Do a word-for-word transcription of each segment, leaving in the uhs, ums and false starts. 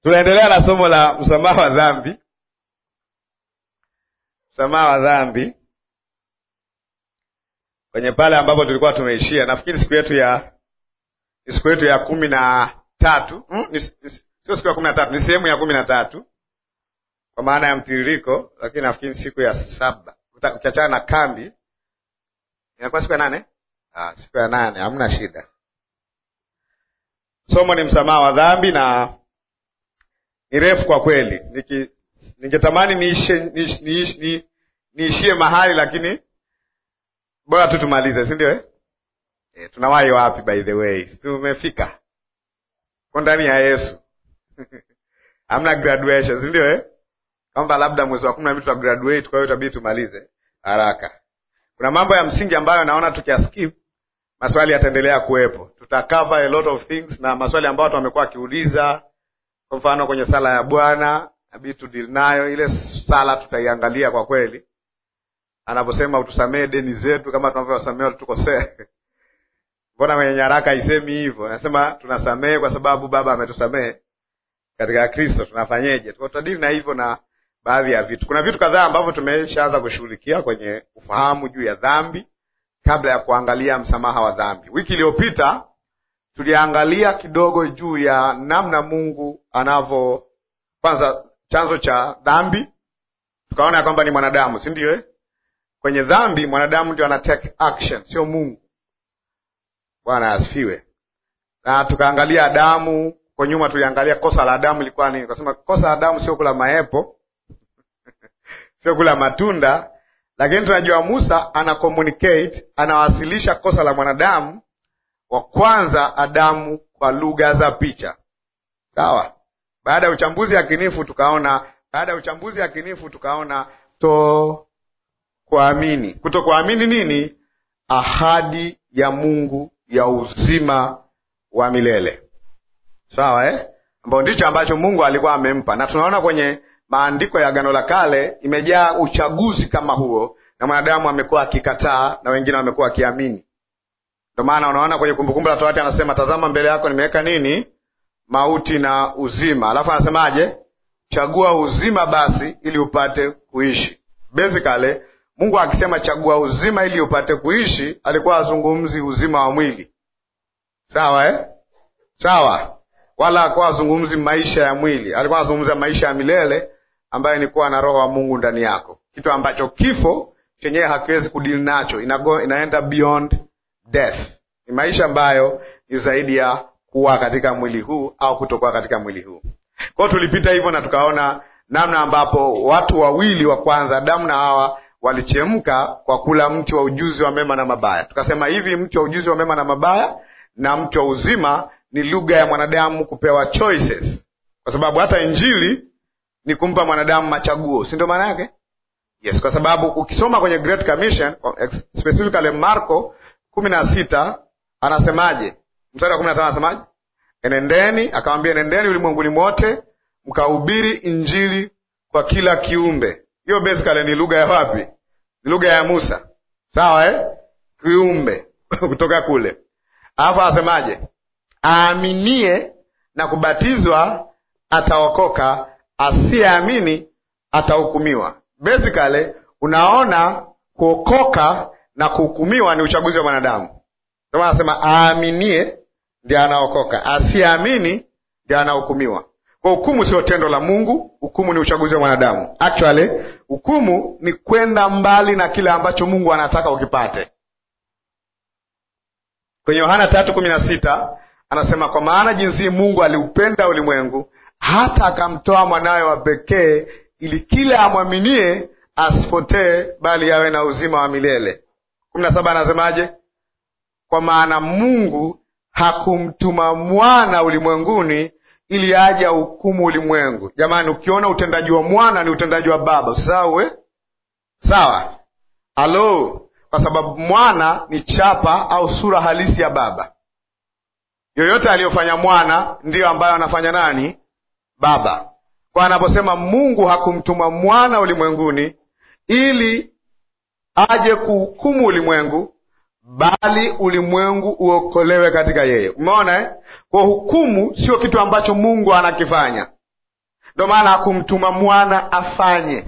Tunaendelea na somo la msamaha wa dhambi. Msamaha wa dhambi. Kwenye pale ambapo tulikuwa tumeishia, nafikiri siku yetu ya siku yetu ya kumi na tatu, hmm? Sio siku ya kumi na tatu, ni sehemu ya kumi na tatu kwa maana ya mtiririko, lakini nafikiri siku ya saba. Ukiachana na kambi, inakuwa siku ya nane? Ah, siku ya nane, hamna shida. Somo ni msamaha wa dhambi na ni refu kwa kweli. Niki ningetamani niishie niishie ni, niishie mahali, lakini bora tu tumalize, si ndio eh? Eh, tunawahi wapi by the way? Tumefika kwa ndani ya Yesu. Hamna graduation, si ndio eh? Kama labda mwezi wa kumi na mbili tuta graduate, kwa hiyo itabidi tumalize haraka. Kuna mambo ya msingi ambayo naona tukiaskip maswali yataendelea kuwepo. Tuta cover a lot of things, na maswali ambayo watu wamekuwa kiuliza, kwa mfano kwenye sala ya Bwana, inabidi tu deal nayo. Ile sala tutaiangalia kwa kweli. Anaposema utusamee deni zetu kama tunavyowasamea walitukosea. Mbona mwenye nyaraka isemi hivyo? Anasema tunasamee kwa sababu Baba ametusamee katika Kristo. Tunafanyeje? Tutadili na hivyo na baadhi ya vitu. Kuna vitu kadhaa ambavyo tumeshaanza kushughulikia kwenye ufahamu juu ya dhambi kabla ya kuangalia msamaha wa dhambi. Wiki iliyopita tuliangalia kidogo juu ya namna Mungu anavyo, kwanza chanzo cha dhambi. Tukaona ya kwamba ni mwanadamu, si ndio eh? Kwenye dhambi mwanadamu ndio ana take action, sio Mungu. Bwana asifiwe. Na tukaangalia Adamu, kwa nyuma tuliangalia kosa la Adamu lilikuwa nini. Tukasema kosa la Adamu sio kula maepo, sio kula matunda, lakini tunajua Musa ana communicate, anawasilisha kosa la mwanadamu wa kwanza Adamu kwa lugha za picha. Sawa? Baada ya uchambuzi yakinifu tukaona, baada ya uchambuzi yakinifu tukaona to kuamini. Kutokuamini nini? Ahadi ya Mungu ya uzima wa milele. Sawa eh? Ambao ndicho ambacho Mungu alikuwa amempa. Na tunaona kwenye maandiko ya Agano la Kale imejaa uchaguzi kama huo, na mwanadamu amekuwa akikataa na wengine wamekuwa akiamini. Ndio maana unaona kwenye Kumbukumbu la Torati anasema tazama mbele yako nimeweka nini? Mauti na uzima. Alafu anasemaje? Chagua uzima basi ili upate kuishi. Basically Mungu akisema chagua uzima ili upate kuishi, alikuwa azungumzi uzima wa mwili. Sawa eh? Sawa. Wala alikuwa azungumzi maisha ya mwili. Alikuwa azungumza maisha ya milele ambayo ni kuwa na roho wa Mungu ndani yako. Kitu ambacho kifo chenyewe hakiwezi kudili nacho. Inago, inaenda beyond death. Ni maisha ambayo ni zaidi ya kuwa katika mwili huu au kutokuwa katika mwili huu. Kwa hiyo tulipita hivyo na tukaona namna ambapo watu wawili wa kwanza, Adamu na Hawa, walichemka kwa kula mti wa ujuzi wa mema na mabaya. Tukasema hivi, mti wa ujuzi wa mema na mabaya na mti wa uzima ni lugha ya mwanadamu kupewa choices. Kwa sababu hata Injili ni kumpa mwanadamu machaguo, si ndio maana yake? Yes, kwa sababu ukisoma kwenye Great Commission, specifically Marko kumi na sita, anasemaje? Mstari wa kumi na tano anasemaje? Enendeni, akamwambia enendeni ulimwenguni mote, mkahubiri Injili kwa kila kiumbe. Hiyo basically ni lugha ya wapi? Ni lugha ya Musa. Sawa eh? Kiumbe kutoka kule. Alafu anasemaje? Aaminie na kubatizwa ataokoka, asiyeamini atahukumiwa. Basically unaona kuokoka na kuhukumiwa ni uchaguzi wa mwanadamu. Kama anasema aaminie ndiye anaokoka, asiyeamini ndiye anahukumiwa. Kwa hukumu sio tendo la Mungu, hukumu ni uchaguzi wa mwanadamu. Actually, hukumu ni kwenda mbali na kile ambacho Mungu anataka ukipate. Kwenye Yohana tatu kumi na sita anasema kwa maana jinsi Mungu aliupenda ulimwengu hata akamtoa mwanawe wa pekee ili kila amwaminie asipotee bali awe na uzima wa milele. kumi na saba anasemaje? Kwa maana Mungu hakumtuma mwana ulimwenguni ili aje hukumu ulimwengu. Jamani, ukiona utendaji wa mwana ni utendaji wa Baba. Sawa eh? Sawa. Halo, kwa sababu mwana ni chapa au sura halisi ya Baba. Yoyote aliyofanya mwana ndiyo ambayo anafanya nani? Baba. Kwa anaposema Mungu hakumtuma mwana ulimwenguni ili aje kuhukumu ulimwengu, bali ulimwengu uokolewe katika yeye. Umeona eh? Kwa hukumu sio kitu ambacho Mungu anakifanya. Ndio maana hakumtuma mwana afanye.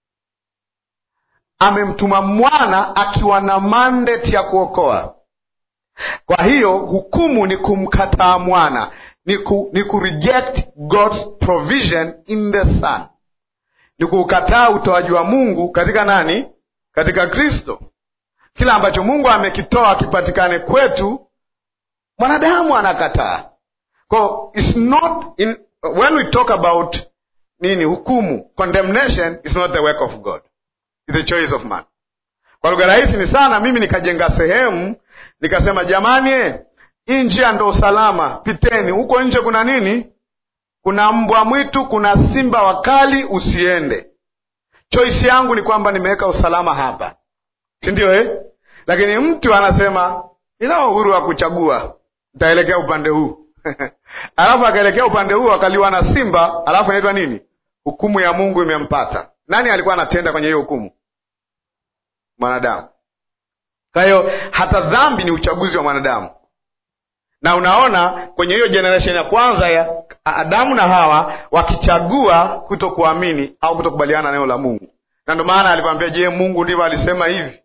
Amemtuma mwana akiwa na mandate ya kuokoa. Kwa hiyo hukumu ni kumkataa mwana, ni ku, ni ku reject God's provision in the son. Ni kukataa utoaji wa Mungu katika nani? Katika Kristo. Kila ambacho Mungu amekitoa kipatikane kwetu, mwanadamu anakataa. So it's not in, when we talk about nini hukumu, condemnation is not the work of God. It's the choice of man. Kwa lugha rahisi ni sana mimi nikajenga sehemu nikasema jamani, hii njia ndo usalama, piteni. Huko nje kuna nini? Kuna mbwa mwitu, kuna simba wakali, usiende. Choice yangu ni kwamba nimeweka usalama hapa. Si ndio eh? Lakini mtu anasema ina uhuru wa kuchagua, nitaelekea upande huu. Alafu akaelekea upande huu akaliwa na simba, alafu inaitwa nini? Hukumu ya Mungu imempata. Nani alikuwa anatenda kwenye hiyo hukumu? Mwanadamu. Kwa hiyo hata dhambi ni uchaguzi wa mwanadamu. Na unaona kwenye hiyo generation ya kwanza ya Adamu na Hawa wakichagua kutokuamini au kutokubaliana na neno la Mungu. Na ndio maana aliwaambia, je, Mungu ndivyo alisema hivi?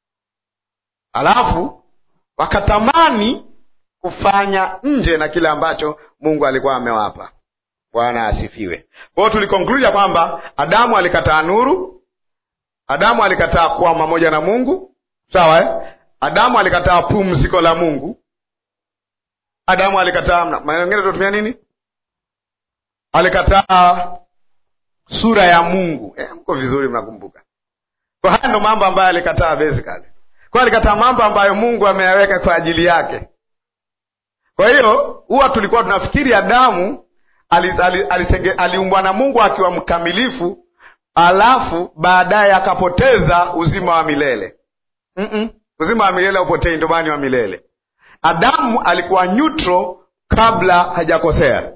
Alafu wakatamani kufanya nje na kile ambacho Mungu alikuwa amewapa. Bwana asifiwe. Kwa hiyo tuliconclude kwamba Adamu alikataa nuru, Adamu alikataa kuwa pamoja na Mungu, sawa eh? Adamu alikataa pumziko la Mungu. Adamu alikataa, maneno mengine tunatumia nini? Alikataa sura ya Mungu. Eh, mko vizuri mnakumbuka. Kwa haya ndo mambo ambayo alikataa basically. Kwa alikataa mambo ambayo Mungu ameyaweka kwa ajili yake. Kwa hiyo huwa tulikuwa tunafikiri Adamu aliumbwa na Mungu akiwa mkamilifu, alafu baadaye akapoteza uzima wa milele. Mm -mm. Uzima wa milele upotei, ndio maana wa milele. Adamu alikuwa neutral kabla hajakosea.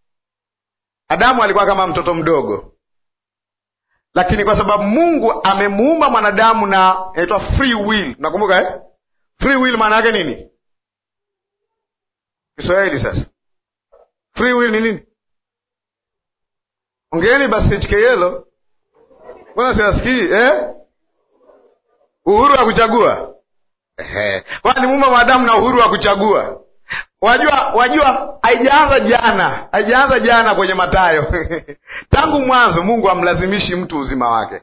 Adamu alikuwa kama mtoto mdogo. Lakini kwa sababu Mungu amemuumba mwanadamu na inaitwa free will. Nakumbuka eh? Free will maana yake nini? Kiswahili sasa. Free will ni nini? Ongeeni basi H K L. Mbona siwasikii eh? Uhuru wa kuchagua. Ehe. Kwani muumba mwanadamu na uhuru wa kuchagua. Wajua, wajua haijaanza jana, haijaanza jana kwenye Mathayo. Tangu mwanzo Mungu amlazimishi mtu uzima wake.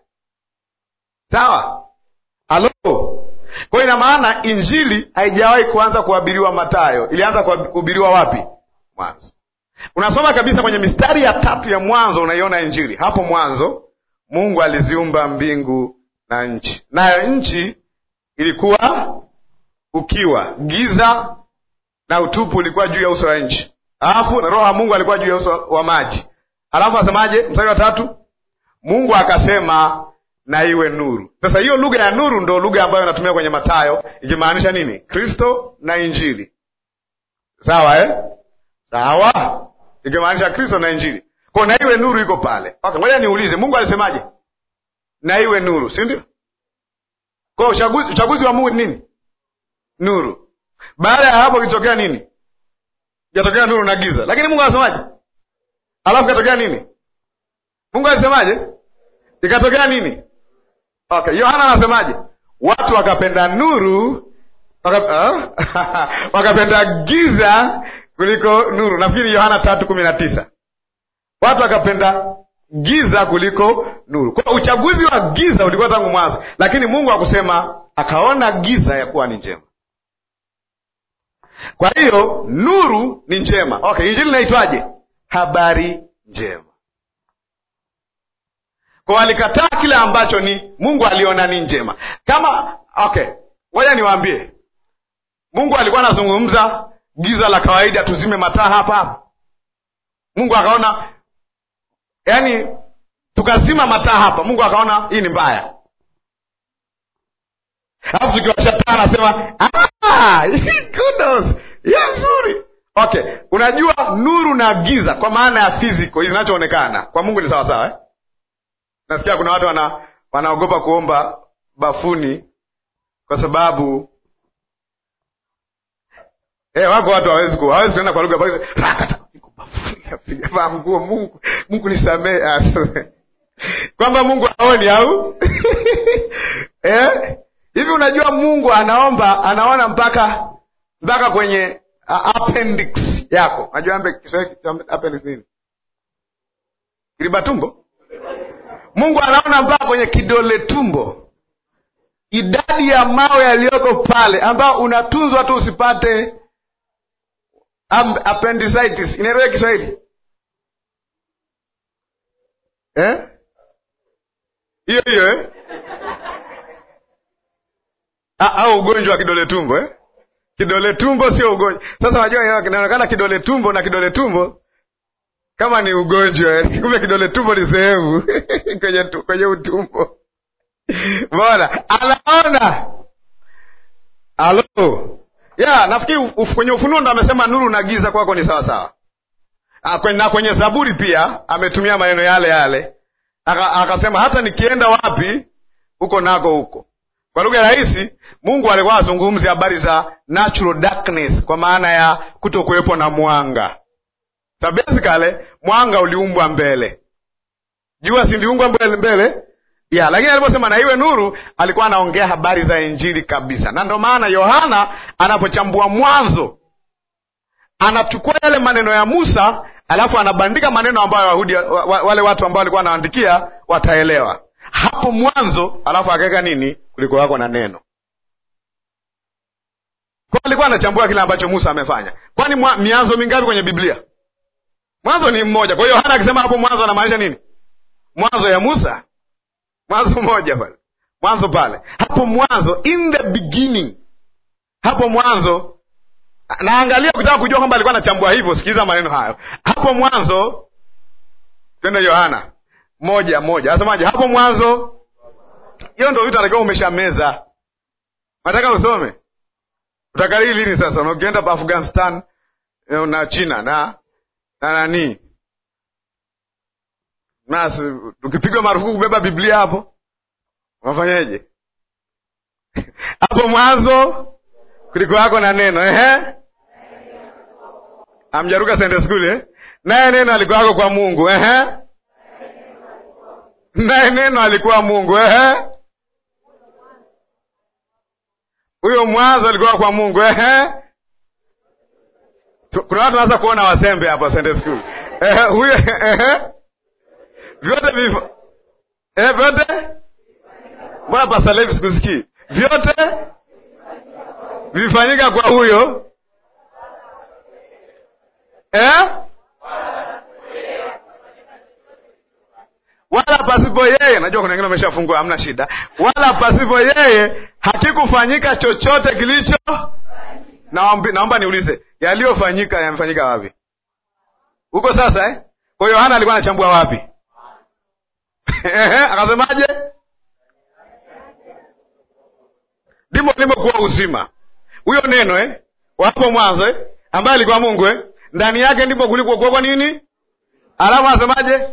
Sawa? Halo? Kwa ina maana injili haijawahi kuanza kuhubiriwa Mathayo. Ilianza kuhubiriwa wapi? Mwanzo. Unasoma kabisa kwenye mistari ya tatu ya mwanzo unaiona injili. Hapo mwanzo Mungu aliziumba mbingu na nchi. Nayo nchi ilikuwa ukiwa, giza na utupu ulikuwa juu ya uso wa nchi. Alafu na roho ya Mungu alikuwa juu ya uso wa maji. Alafu asemaje? Mstari wa tatu, Mungu akasema na iwe nuru. Sasa hiyo lugha ya nuru ndio lugha ambayo inatumia kwenye Mathayo, ikimaanisha nini? Kristo na injili. Sawa eh? Sawa. Ikimaanisha Kristo na injili. Kwa na iwe nuru iko pale. Okay, ngoja niulize, Mungu alisemaje? Na iwe nuru, si ndio? Kwa uchaguzi uchaguzi wa Mungu ni nini? Nuru. Baada ya hapo kitokea nini? Kitokea nuru na giza. Lakini Mungu anasemaje? Alafu kitokea nini? Mungu alisemaje? Ikatokea nini? Okay, Yohana anasemaje? Watu wakapenda nuru, waka, uh, wakapenda giza kuliko nuru. Nafikiri Yohana tatu kumi na tisa. Watu wakapenda giza kuliko nuru. Kwa uchaguzi wa giza ulikuwa tangu mwanzo, lakini Mungu akusema akaona giza ya kuwa ni njema. Kwa hiyo nuru ni njema. Okay, injili inaitwaje? Habari njema. Kwa alikataa kile ambacho ni Mungu aliona ni njema. Kama okay, ngoja niwaambie. Mungu alikuwa anazungumza giza la kawaida, tuzime mataa hapa hapa. Mungu akaona, yani tukazima mataa hapa, Mungu akaona hii ni mbaya. Alafu tukiwasha taa anasema, ah, kudos, ya nzuri. Okay, unajua nuru na giza kwa maana ya physical, hizi zinachoonekana kwa Mungu ni sawa sawa eh? Nasikia kuna watu wana wanaogopa kuomba bafuni kwa sababu eh, wako watu hawezi ku hawezi kwenda kwa lugha basi rakata niko bafuni. sijavaa nguo, Mungu Mungu nisamee. Kwamba Mungu haoni au? Eh? Hivi unajua Mungu anaomba, anaona mpaka mpaka kwenye uh, appendix yako. Unajua ambe Kiswahili appendix nini? Kiriba tumbo? Mungu anaona mpaka kwenye kidole tumbo. Idadi ya mawe yaliyoko pale ambao unatunzwa tu usipate appendicitis. Inaelewa Kiswahili? Eh? Hiyo hiyo eh? Ah, au ugonjwa wa kidole tumbo eh? Kidole tumbo sio ugonjwa. Sasa unajua inaonekana kidole tumbo na kidole tumbo kama ni ugonjwa eh? Kumbe kidole tumbo ni sehemu kwenye tu, kwenye utumbo. Bora anaona. Alo. Ya, nafikiri uf, kwenye Ufunuo ndo amesema nuru na giza kwako ni sawa sawa. Ah, kwenye, na kwenye Zaburi pia ametumia maneno yale yale. Aka, akasema hata nikienda wapi huko nako huko. Kwa lugha rahisi, Mungu alikuwa azungumzi habari za natural darkness, kwa maana ya kutokuwepo na mwanga. So basically mwanga uliumbwa mbele. Jua si liumbwa mbele mbele? Yeah, lakini aliposema na iwe nuru, alikuwa anaongea habari za Injili kabisa. Na ndio maana Yohana anapochambua Mwanzo, anachukua yale maneno ya Musa, alafu anabandika maneno ambayo Wayahudi wale watu ambao walikuwa wanaandikia wataelewa. Hapo mwanzo, alafu akaweka nini? Kuliko wako na neno. Kwa alikuwa anachambua kile ambacho Musa amefanya. Kwani mianzo mingapi kwenye Biblia? Mwanzo ni mmoja. Kwa hiyo Yohana akisema hapo mwanzo anamaanisha nini? Mwanzo ya Musa. Mwanzo mmoja pale. Mwanzo pale. Hapo mwanzo, in the beginning. Hapo mwanzo, naangalia kutaka kujua kwamba alikuwa anachambua hivyo, sikiliza maneno hayo. Hapo mwanzo, twende Yohana moja moja. Asemaje? Hapo mwanzo. Hiyo ndio vitu anatakiwa umeshameza. Nataka usome. Utakariri lini sasa? Unaenda pa Afghanistan na China na na nani? Nasi tukipigwa marufuku kubeba Biblia hapo, unafanyaje? Hapo mwanzo kuliko wako na neno, ehe? Amjaruka Sunday school eh? Naye neno alikuwa wako kwa Mungu, ehe? Naye neno alikuwa Mungu, ehe? Huyo mwanzo alikuwa kwa Mungu, ehe? Kuna watu wanaanza kuona wasembe hapa Sunday school. Ehe, huyo ehe? Vyote vifo. Eh, vyote? Mbona pasa live sikusikii? Vyote vifanyika kwa huyo. Eh? Wala pasipo yeye, najua kuna wengine wameshafungua, hamna shida. Wala pasipo yeye hakikufanyika chochote kilicho. Naomba naomba niulize, yaliyofanyika yamefanyika wapi? Huko sasa eh? Kwa hiyo Yohana alikuwa anachambua wapi? Akasemaje? Ndimo limekuwa uzima. Huyo neno eh? Wapo mwanzo eh? Ambaye alikuwa Mungu eh? Ndani yake ndipo kulikuwa kwa nini? Alafu asemaje?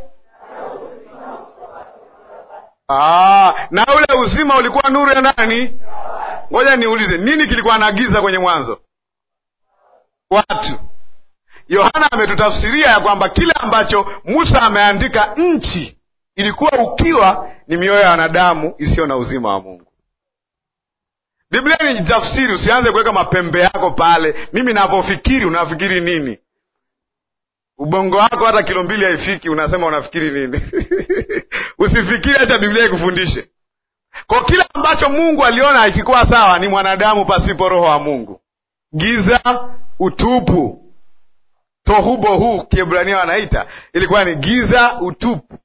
Ah, na ule uzima ulikuwa nuru ya nani? Ngoja niulize, nini kilikuwa na giza kwenye mwanzo? Watu. Yohana ametutafsiria ya kwamba kile ambacho Musa ameandika, nchi ilikuwa ukiwa, ni mioyo ya wanadamu isiyo na uzima wa Mungu. Biblia ni tafsiri, usianze kuweka mapembe yako pale. Mimi navyofikiri, unafikiri nini? Ubongo wako hata kilo mbili haifiki, unasema unafikiri nini? Usifikiri, acha Biblia ikufundishe. Kwa kila ambacho Mungu aliona hakikuwa sawa, ni mwanadamu pasipo roho wa Mungu. Giza, utupu. Tohubohu Kiebrania wanaita, ilikuwa ni giza, utupu.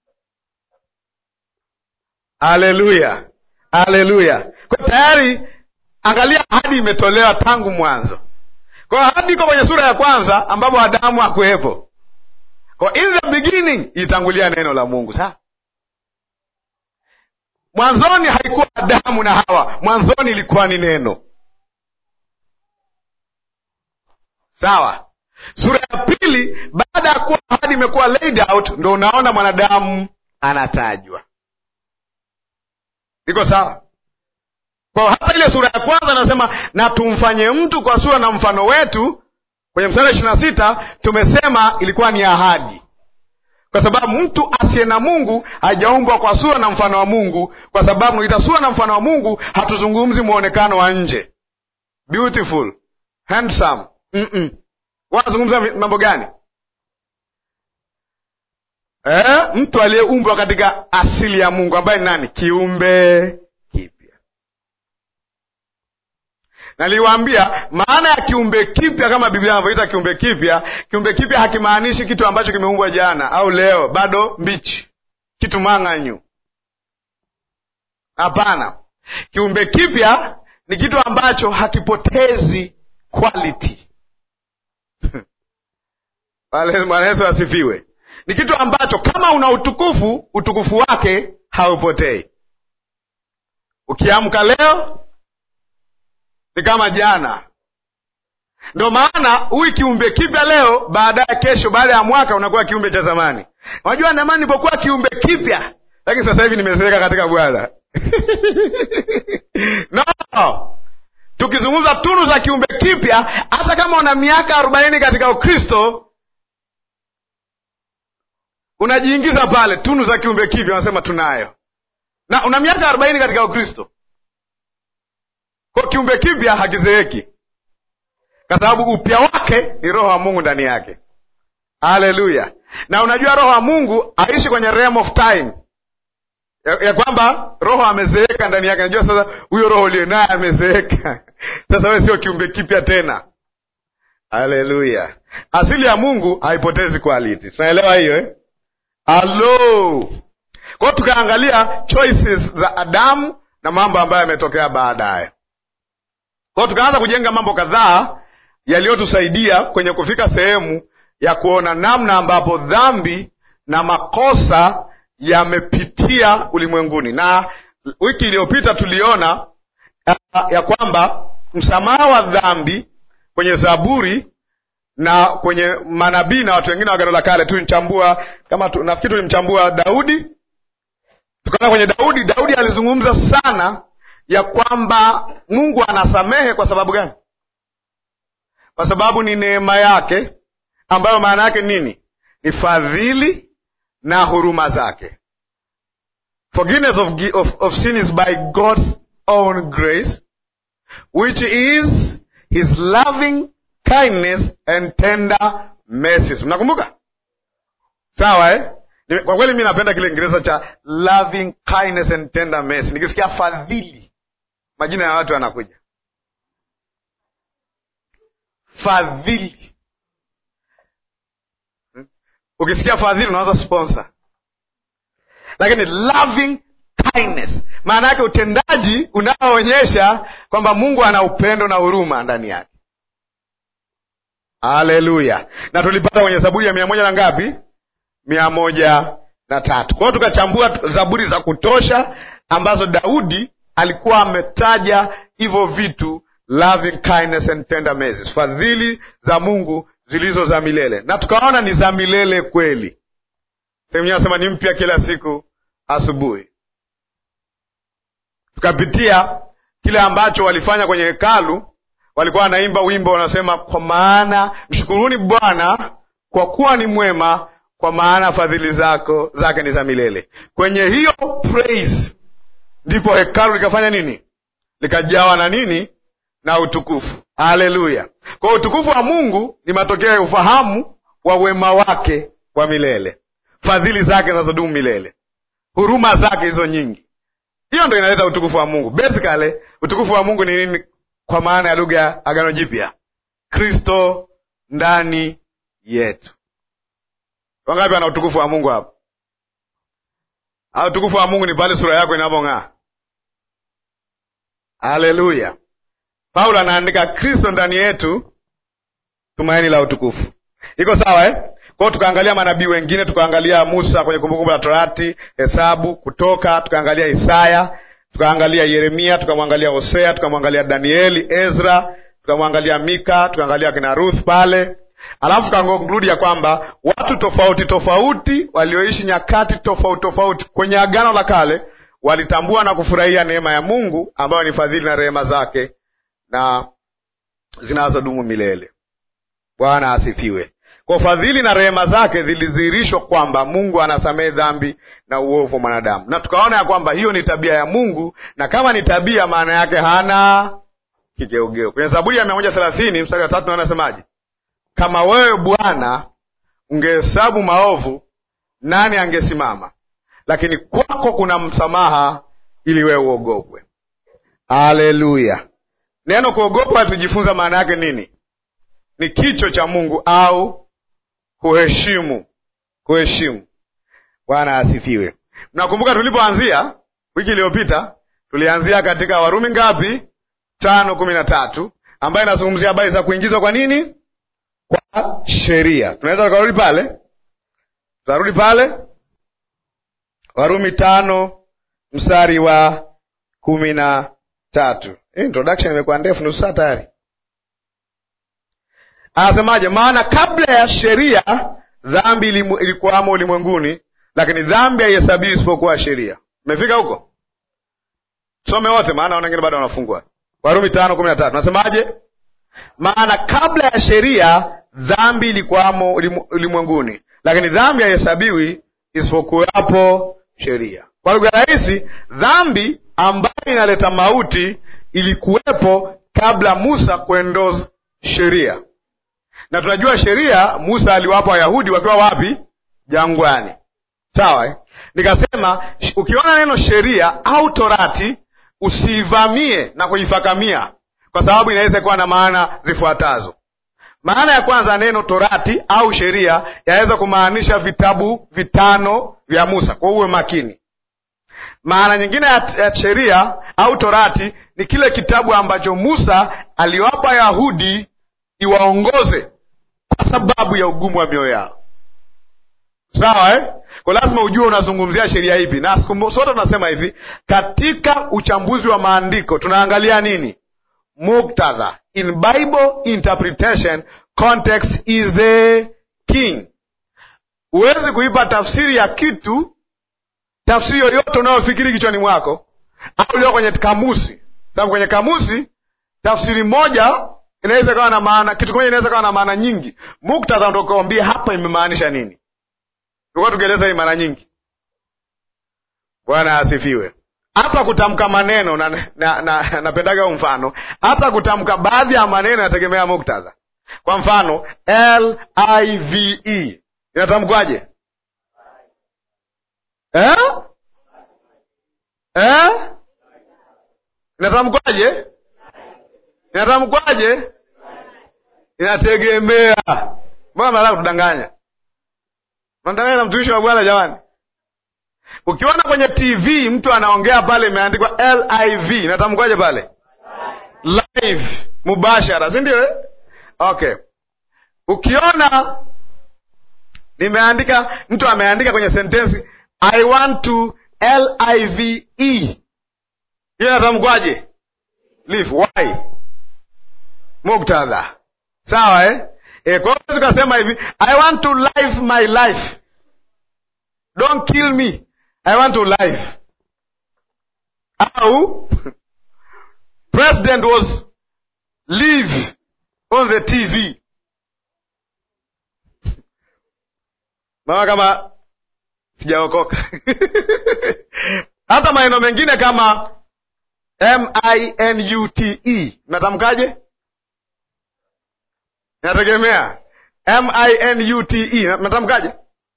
Haleluya. Haleluya. Kwa tayari angalia, ahadi imetolewa tangu mwanzo. Kwa ahadi iko kwenye sura ya kwanza ambapo Adamu hakuwepo. Kwa in the beginning itangulia neno la Mungu, sawa? Mwanzoni haikuwa Adamu na Hawa, mwanzoni ilikuwa ni neno. Sawa? Sura ya pili, baada ya kuwa ahadi imekuwa laid out, ndio unaona mwanadamu anatajwa. Iko sawa? Kwa hata ile sura ya kwanza anasema na tumfanye mtu kwa sura na mfano wetu. Kwenye mstari wa ishirini na sita tumesema ilikuwa ni ahadi, kwa sababu mtu asiye na Mungu hajaumbwa kwa sura na mfano wa Mungu, kwa sababu ita sura na mfano wa Mungu hatuzungumzi muonekano wa nje, beautiful, handsome. Mm-mm. Wanazungumza mambo gani? Eh, mtu aliyeumbwa katika asili ya Mungu, ambaye ni nani? Kiumbe kipya. Naliwaambia maana ya kiumbe kipya, kama Biblia inavyoita kiumbe kipya. Kiumbe kipya hakimaanishi kitu ambacho kimeumbwa jana au leo bado mbichi, kitu mang'anyu. Hapana, kiumbe kipya ni kitu ambacho hakipotezi quality. Bwana Yesu asifiwe. Ni kitu ambacho kama una utukufu, utukufu wake haupotei. Ukiamka leo ni kama jana. Ndio maana huyu kiumbe kipya leo, baadaye kesho, baada ya mwaka unakuwa kiumbe cha zamani. Unajua zamani nilipokuwa kiumbe kipya, lakini sasa hivi nimezeeka katika Bwana. No. Tukizungumza tunu za kiumbe kipya, hata kama una miaka arobaini katika Ukristo, unajiingiza pale. Tunu za kiumbe kipya wanasema tunayo. Na una miaka arobaini katika Ukristo. Kwa kiumbe kipya hakizeeki, kwa sababu upya wake ni Roho wa Mungu ndani yake. Haleluya. Na unajua Roho wa Mungu aishi kwenye realm of time, ya, ya kwamba Roho amezeeka ndani yake. Unajua sasa huyo Roho uliye naye amezeeka. Sasa wewe sio kiumbe kipya tena. Haleluya. Asili ya Mungu haipotezi quality. Tunaelewa hiyo eh? Hello. Kwa tukaangalia choices za Adamu na mambo ambayo yametokea baadaye. Kwa tukaanza kujenga mambo kadhaa yaliyotusaidia kwenye kufika sehemu ya kuona namna ambapo dhambi na makosa yamepitia ulimwenguni. Na wiki iliyopita tuliona ya, ya kwamba msamaha wa dhambi kwenye Zaburi na kwenye manabii na watu wengine wa Agano la Kale. Tulichambua kama tu, nafikiri tulimchambua Daudi. Tukaona kwenye Daudi, Daudi alizungumza sana ya kwamba Mungu anasamehe kwa sababu gani? Kwa sababu ni neema yake, ambayo maana yake nini? Ni fadhili na huruma zake. Forgiveness of, of, of sin is by God's own grace, which is his loving kindness and tender mercies. Mnakumbuka? Sawa eh? Kwa kweli mimi napenda kile Kiingereza cha loving kindness and tender mercy. Nikisikia fadhili, majina ya watu yanakuja. Fadhili. Ukisikia fadhili unaanza sponsor. Lakini loving kindness, maana yake utendaji unaoonyesha kwamba Mungu ana upendo na huruma ndani yake. Haleluya. Na tulipata kwenye Zaburi ya mia moja na ngapi? Mia moja na tatu. Kwa hiyo tukachambua Zaburi za kutosha ambazo Daudi alikuwa ametaja hivyo vitu, loving kindness and tender mercies, fadhili za Mungu zilizo za milele. Na tukaona ni za milele kweli. Sehemu inasema ni mpya kila siku asubuhi. Tukapitia kile ambacho walifanya kwenye hekalu. Walikuwa wanaimba wimbo wanasema, kwa maana mshukuruni Bwana kwa kuwa ni mwema, kwa maana fadhili zako zake ni za milele. Kwenye hiyo praise ndipo hekalu likafanya nini? Likajawa na nini? Na utukufu. Haleluya. Kwa utukufu wa Mungu ni matokeo ya ufahamu wa wema wake wa milele, fadhili zake zinazodumu milele, huruma zake hizo nyingi. Hiyo ndio inaleta utukufu wa Mungu. Basically utukufu wa Mungu ni nini kwa maana ya lugha ya Agano Jipya? Kristo ndani yetu. Wangapi ana utukufu wa Mungu hapo? Au utukufu wa Mungu ni pale sura yako inapong'aa. Haleluya. Paulo anaandika Kristo ndani yetu, tumaini la utukufu. Iko sawa eh? Kwa hiyo tukaangalia manabii wengine, tukaangalia Musa kwenye Kumbukumbu la Torati, Hesabu, Kutoka, tukaangalia Isaya, tukaangalia Yeremia, tukamwangalia Hosea, tukamwangalia Danieli, Ezra, tukamwangalia Mika, tukaangalia kina Ruth pale. Alafu tukakonkludi ya kwamba watu tofauti tofauti walioishi nyakati tofauti tofauti kwenye Agano la Kale walitambua na kufurahia neema ya Mungu ambayo ni fadhili na rehema zake na zinazodumu milele. Bwana asifiwe. Kwa fadhili na rehema zake zilidhihirishwa kwamba Mungu anasamehe dhambi na uovu wa mwanadamu, na tukaona ya kwamba hiyo ni tabia ya Mungu, na kama ni tabia, maana yake hana kigeugeu. Kwenye Zaburi ya mia moja thelathini mstari wa tatu anasemaje? Kama wewe Bwana ungehesabu maovu, nani angesimama? Lakini kwako kuna msamaha, ili wewe uogopwe. Haleluya. Neno kuogopa tujifunza maana yake nini? Ni kicho cha Mungu au kuheshimu. Kuheshimu. Bwana asifiwe. Mnakumbuka tulipoanzia wiki iliyopita, tulianzia katika Warumi ngapi? tano kumi na tatu, ambayo inazungumzia habari za kuingizwa kwa nini? Kwa sheria. Tunaweza tukarudi pale? Tutarudi pale? Warumi tano mstari wa kumi na tatu. Introduction imekuwa ndefu, nusu saa tayari. Anasemaje? Maana kabla ya sheria dhambi ilikuwamo ulimwenguni, lakini dhambi haihesabiwi isipokuwa sheria. Umefika huko? Some wote, maana wengine bado wanafungua. Warumi tano kumi na tatu. Nasemaje? Maana kabla ya sheria dhambi ilikuwamo ulimwenguni, lakini dhambi haihesabiwi isipokuwapo sheria. Kwa lugha rahisi, dhambi ambayo inaleta mauti ilikuwepo kabla Musa kuendoza sheria. Na tunajua sheria Musa aliwapa Wayahudi wakiwa wapi? Jangwani. Sawa eh? Nikasema ukiona neno sheria au torati usiivamie na kuifakamia, kwa sababu inaweza kuwa na maana zifuatazo. Maana ya kwanza, neno torati au sheria yaweza kumaanisha vitabu vitano vya Musa, kwa uwe makini. Maana nyingine ya sheria au torati ni kile kitabu ambacho Musa aliwapa Yahudi iwaongoze kwa sababu ya ugumu wa mioyo yao. Sawa eh? Kwa lazima ujue unazungumzia sheria ipi. Na sote tunasema hivi, katika uchambuzi wa maandiko tunaangalia nini? Muktadha. In Bible interpretation, context is the king. Huwezi kuipa tafsiri ya kitu, tafsiri yoyote unayofikiri kichwani mwako au leo kwenye kamusi. Sababu kwenye kamusi tafsiri moja inaweza kuwa na maana, kitu kimoja inaweza kuwa na maana nyingi. Muktadha ndio kuambia hapa imemaanisha nini. Tulikuwa tukieleza hii mara nyingi. Bwana asifiwe. Hata kutamka maneno na na, na napendaga mfano, hata kutamka baadhi ya maneno yategemea muktadha. Kwa mfano L I V E inatamkwaje? Eh? Eh? Inatamkwaje? Inatamkwaje? Inategemea. Mbona mnataka kudanganya? Mnadanganya na mtumishi wa Bwana jamani. Ukiona kwenye T V mtu anaongea pale imeandikwa L I V, inatamkwaje pale? Live, mubashara, si ndio eh? Okay. Ukiona nimeandika, mtu ameandika kwenye sentensi I want to L I V E, hiyo inatamkwaje? Live. Why? Muktadha. Sawa eh? E, kwa hiyo tukasema hivi, I want to live my life. Don't kill me. I want to live. Au president was live on the T V. Mama kama sijaokoka. Hata maneno mengine kama M I N U T E natamkaje? Inategemea. M I N U T E natamkaje?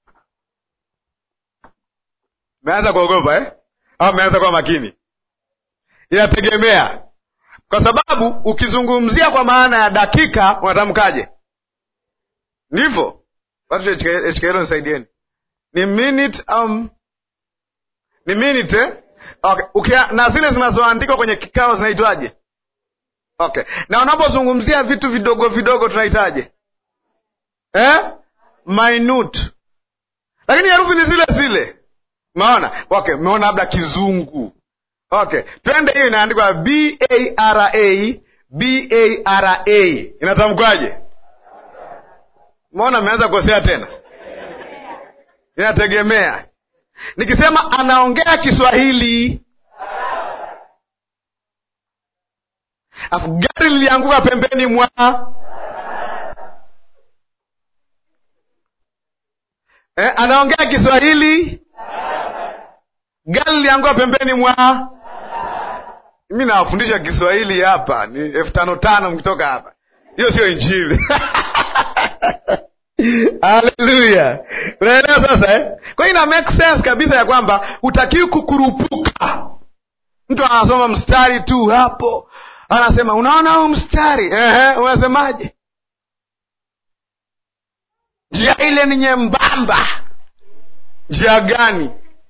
Meanza kuogopa eh? Au meanza kuwa makini? Inategemea. Kwa sababu ukizungumzia kwa maana ya dakika unatamkaje? Ndivyo. Watu wa H K L nisaidieni. Ni minute um ni minute eh? Okay. Ukia, na zile zinazoandikwa kwenye kikao zinaitwaje? Okay. Na unapozungumzia vitu vidogo vidogo tunaitaje? Eh? Minute. Lakini herufi ni zile zile. Maona? Okay, umeona labda kizungu. Okay. Twende hiyo inaandikwa B A R A, B A R A. Inatamkwaje? Umeona ameanza kukosea tena? Inategemea. Nikisema anaongea Kiswahili, afu gari lilianguka pembeni mwa, eh, anaongea Kiswahili gani liangua pembeni mwa. Mimi nawafundisha Kiswahili hapa ni elfu tano tano mkitoka hapa. Hiyo sio injili. Haleluya. Unaelewa sasa eh? Kwa hiyo ina make sense kabisa ya kwamba hutakiwi kukurupuka. Mtu anasoma mstari tu hapo, anasema unaona huu mstari, ehe, unasemaje? Njia ile ni nyembamba. Njia gani?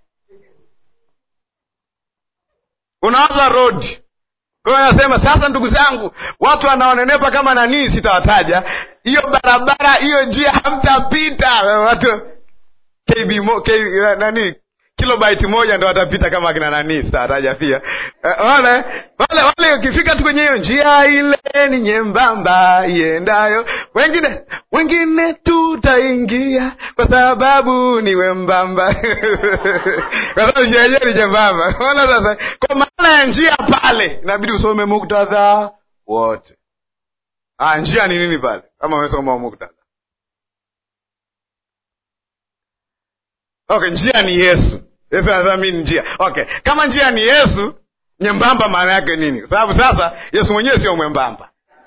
Unaanza road. Kwa hiyo anasema sasa, ndugu zangu, watu wanaonenepa kama nani sitawataja, hiyo barabara, hiyo njia hamtapita. Watu K B mo, K, nani kilobyte moja ndio watapita kama akina nani sitawataja pia. Wale wale wale ukifika tu kwenye hiyo njia ile ni nyembamba iendayo, wengine wengine tutaingia kwa sababu ni wembamba. Kwa sababu njia yenyewe ni nyembamba. Unaona sasa, kwa maana ya njia pale inabidi usome muktadha wote. Ah, njia ni nini pale? Kama umesoma muktadha. Okay, njia ni Yesu. Yesu anasema mimi ni njia. Okay, kama njia ni Yesu, nyembamba maana yake nini? Kwa sababu sasa Yesu mwenyewe sio mwembamba.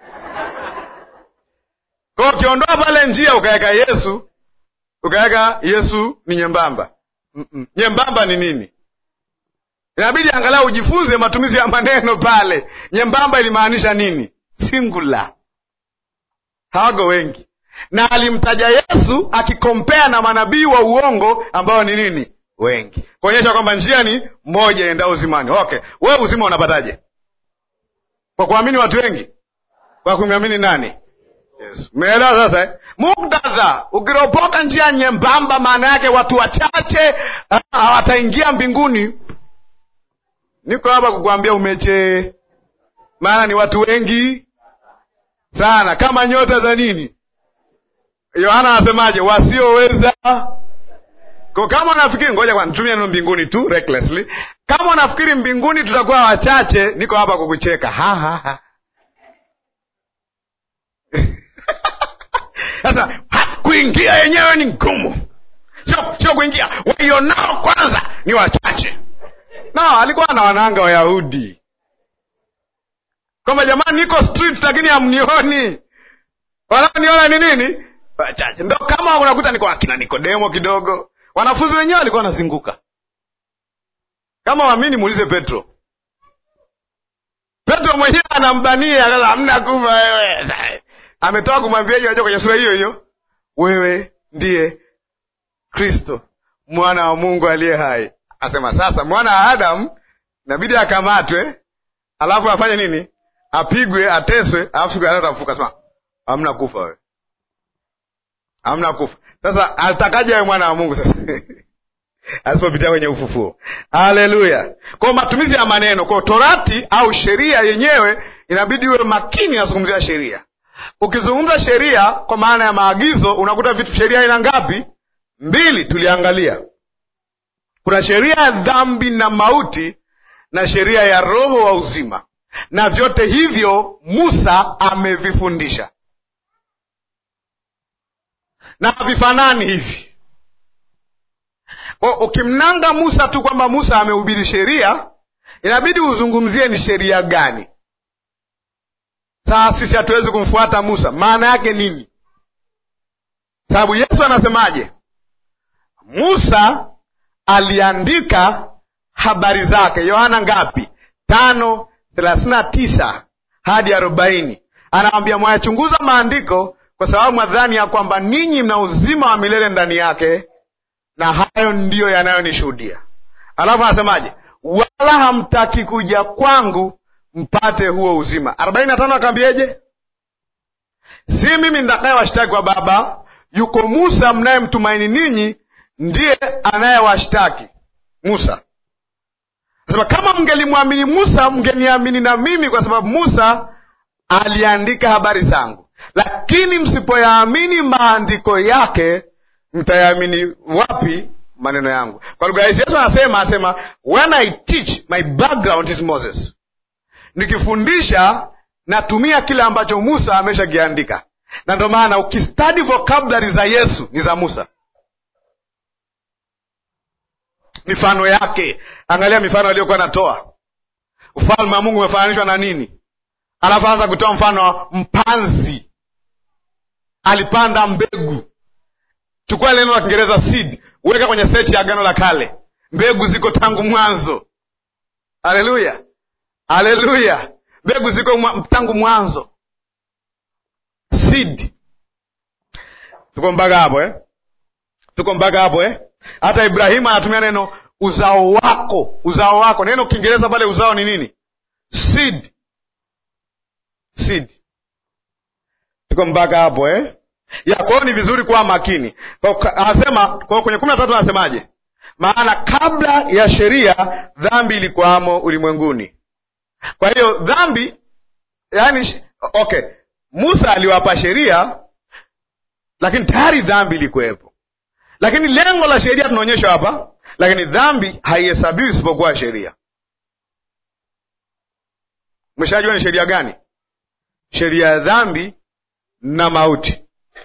Kwa hiyo ukiondoa pale njia ukaweka Yesu, ukaweka Yesu ni nyembamba. Mm-mm. Nyembamba ni nini? Inabidi angalau ujifunze matumizi ya maneno pale. Nyembamba ilimaanisha nini? Singular. Hawago wengi. Na alimtaja Yesu akikompea na manabii wa uongo ambao ni nini? Wengi. Kuonyesha kwamba njia ni moja endao uzimani. Okay, wewe uzima unapataje? Kwa kuamini watu wengi? Kwa kumwamini nani? Yes. Umeelewa sasa eh? Muktadha, ukiropoka njia nyembamba maana yake watu wachache hawataingia mbinguni. Niko hapa kukuambia umeche. Maana ni watu wengi sana, kama nyota za nini? Yohana anasemaje? Wasioweza. Kwa kama unafikiri, ngoja kwa nitumie neno mbinguni tu recklessly. Kama unafikiri mbinguni tutakuwa wachache, niko hapa kukucheka. Ha ha ha. Sasa kuingia yenyewe ni ngumu. Sio sio kuingia. Waionao kwanza ni wachache. No, alikuwa na wananga wa Yahudi. Kama jamani niko street lakini hamnioni. Wanaoniona ni nini? Wachache. Ndio kama unakuta niko akina Nikodemo kidogo. Wanafunzi wenyewe walikuwa wanazunguka. Kama waamini muulize Petro. Petro mwenyewe anambania, akaza hamna kufa wewe. Ametoka kumwambia hiyo kwenye sura hiyo hiyo. Wewe ndiye Kristo, mwana wa Mungu aliye hai. Asema sasa mwana wa Adam inabidi akamatwe, alafu afanye nini? Apigwe, ateswe, alafu siku ya tatu afufuka. Sema hamna kufa wewe. Hamna kufa. Sasa atakaje wewe mwana wa Mungu sasa? Asipopitia kwenye ufufuo. Haleluya. Kwa matumizi ya maneno, kwa Torati au sheria yenyewe inabidi uwe makini na kuzungumzia sheria. Ukizungumza sheria kwa maana ya maagizo, unakuta vitu sheria ina ngapi? Mbili tuliangalia. Kuna sheria ya dhambi na mauti na sheria ya roho wa uzima. Na vyote hivyo Musa amevifundisha. Na vifanani hivi. Kwa ukimnanga Musa tu kwamba Musa amehubiri sheria, inabidi uzungumzie ni sheria gani. Sasa sisi hatuwezi kumfuata Musa. Maana yake nini? Sababu Yesu anasemaje? Musa aliandika habari zake. Yohana ngapi? Tano, thelathini na tisa hadi arobaini. Anawaambia mwayachunguza maandiko kwa sababu mwadhani ya kwamba ninyi mna uzima wa milele ndani yake, na hayo ndiyo yanayonishuhudia. Alafu anasemaje? Wala hamtaki kuja kwangu mpate huo uzima. arobaini na tano akaambieje? Si mimi ndakaye washtaki kwa Baba, yuko Musa mnayemtumaini ninyi, ndiye anayewashtaki. Musa. Anasema kama mngelimwamini Musa, mngeniamini na mimi, kwa sababu Musa aliandika habari zangu. Lakini msipoyaamini maandiko yake, mtayaamini wapi maneno yangu? Kwa lugha hiyo Yesu anasema asema when I teach, my background is Moses. Nikifundisha natumia kile ambacho Musa ameshakiandika. Na ndio maana ukistudy vocabulary za Yesu ni za Musa. mifano yake. Angalia mifano aliyokuwa anatoa. Ufalme wa Mungu umefananishwa na nini? Alafu anza kutoa mfano wa mpanzi. Alipanda mbegu. Chukua neno la Kiingereza seed, uweka kwenye search ya Agano la Kale. Mbegu ziko tangu mwanzo. Haleluya, haleluya. Mbegu ziko mwa, tangu mwanzo. Seed. Tuko mpaka hapo eh? Tuko mpaka hapo eh? Hata Ibrahimu anatumia neno uzao wako, uzao wako. Neno Kiingereza pale uzao ni nini? Seed. Seed. Tuko mpaka hapo eh? Ya, kwa hiyo ni vizuri kuwa makini. Kwa anasema kwa kwenye kumi na tatu anasemaje? Maana kabla ya sheria dhambi ilikuwamo ulimwenguni. Kwa hiyo dhambi, yani okay, Musa aliwapa sheria lakini tayari dhambi ilikuwepo. Lakini lengo la sheria tunaonyeshwa hapa, lakini dhambi haihesabiwi isipokuwa sheria. Mshajua ni sheria gani? Sheria ya dhambi na mauti.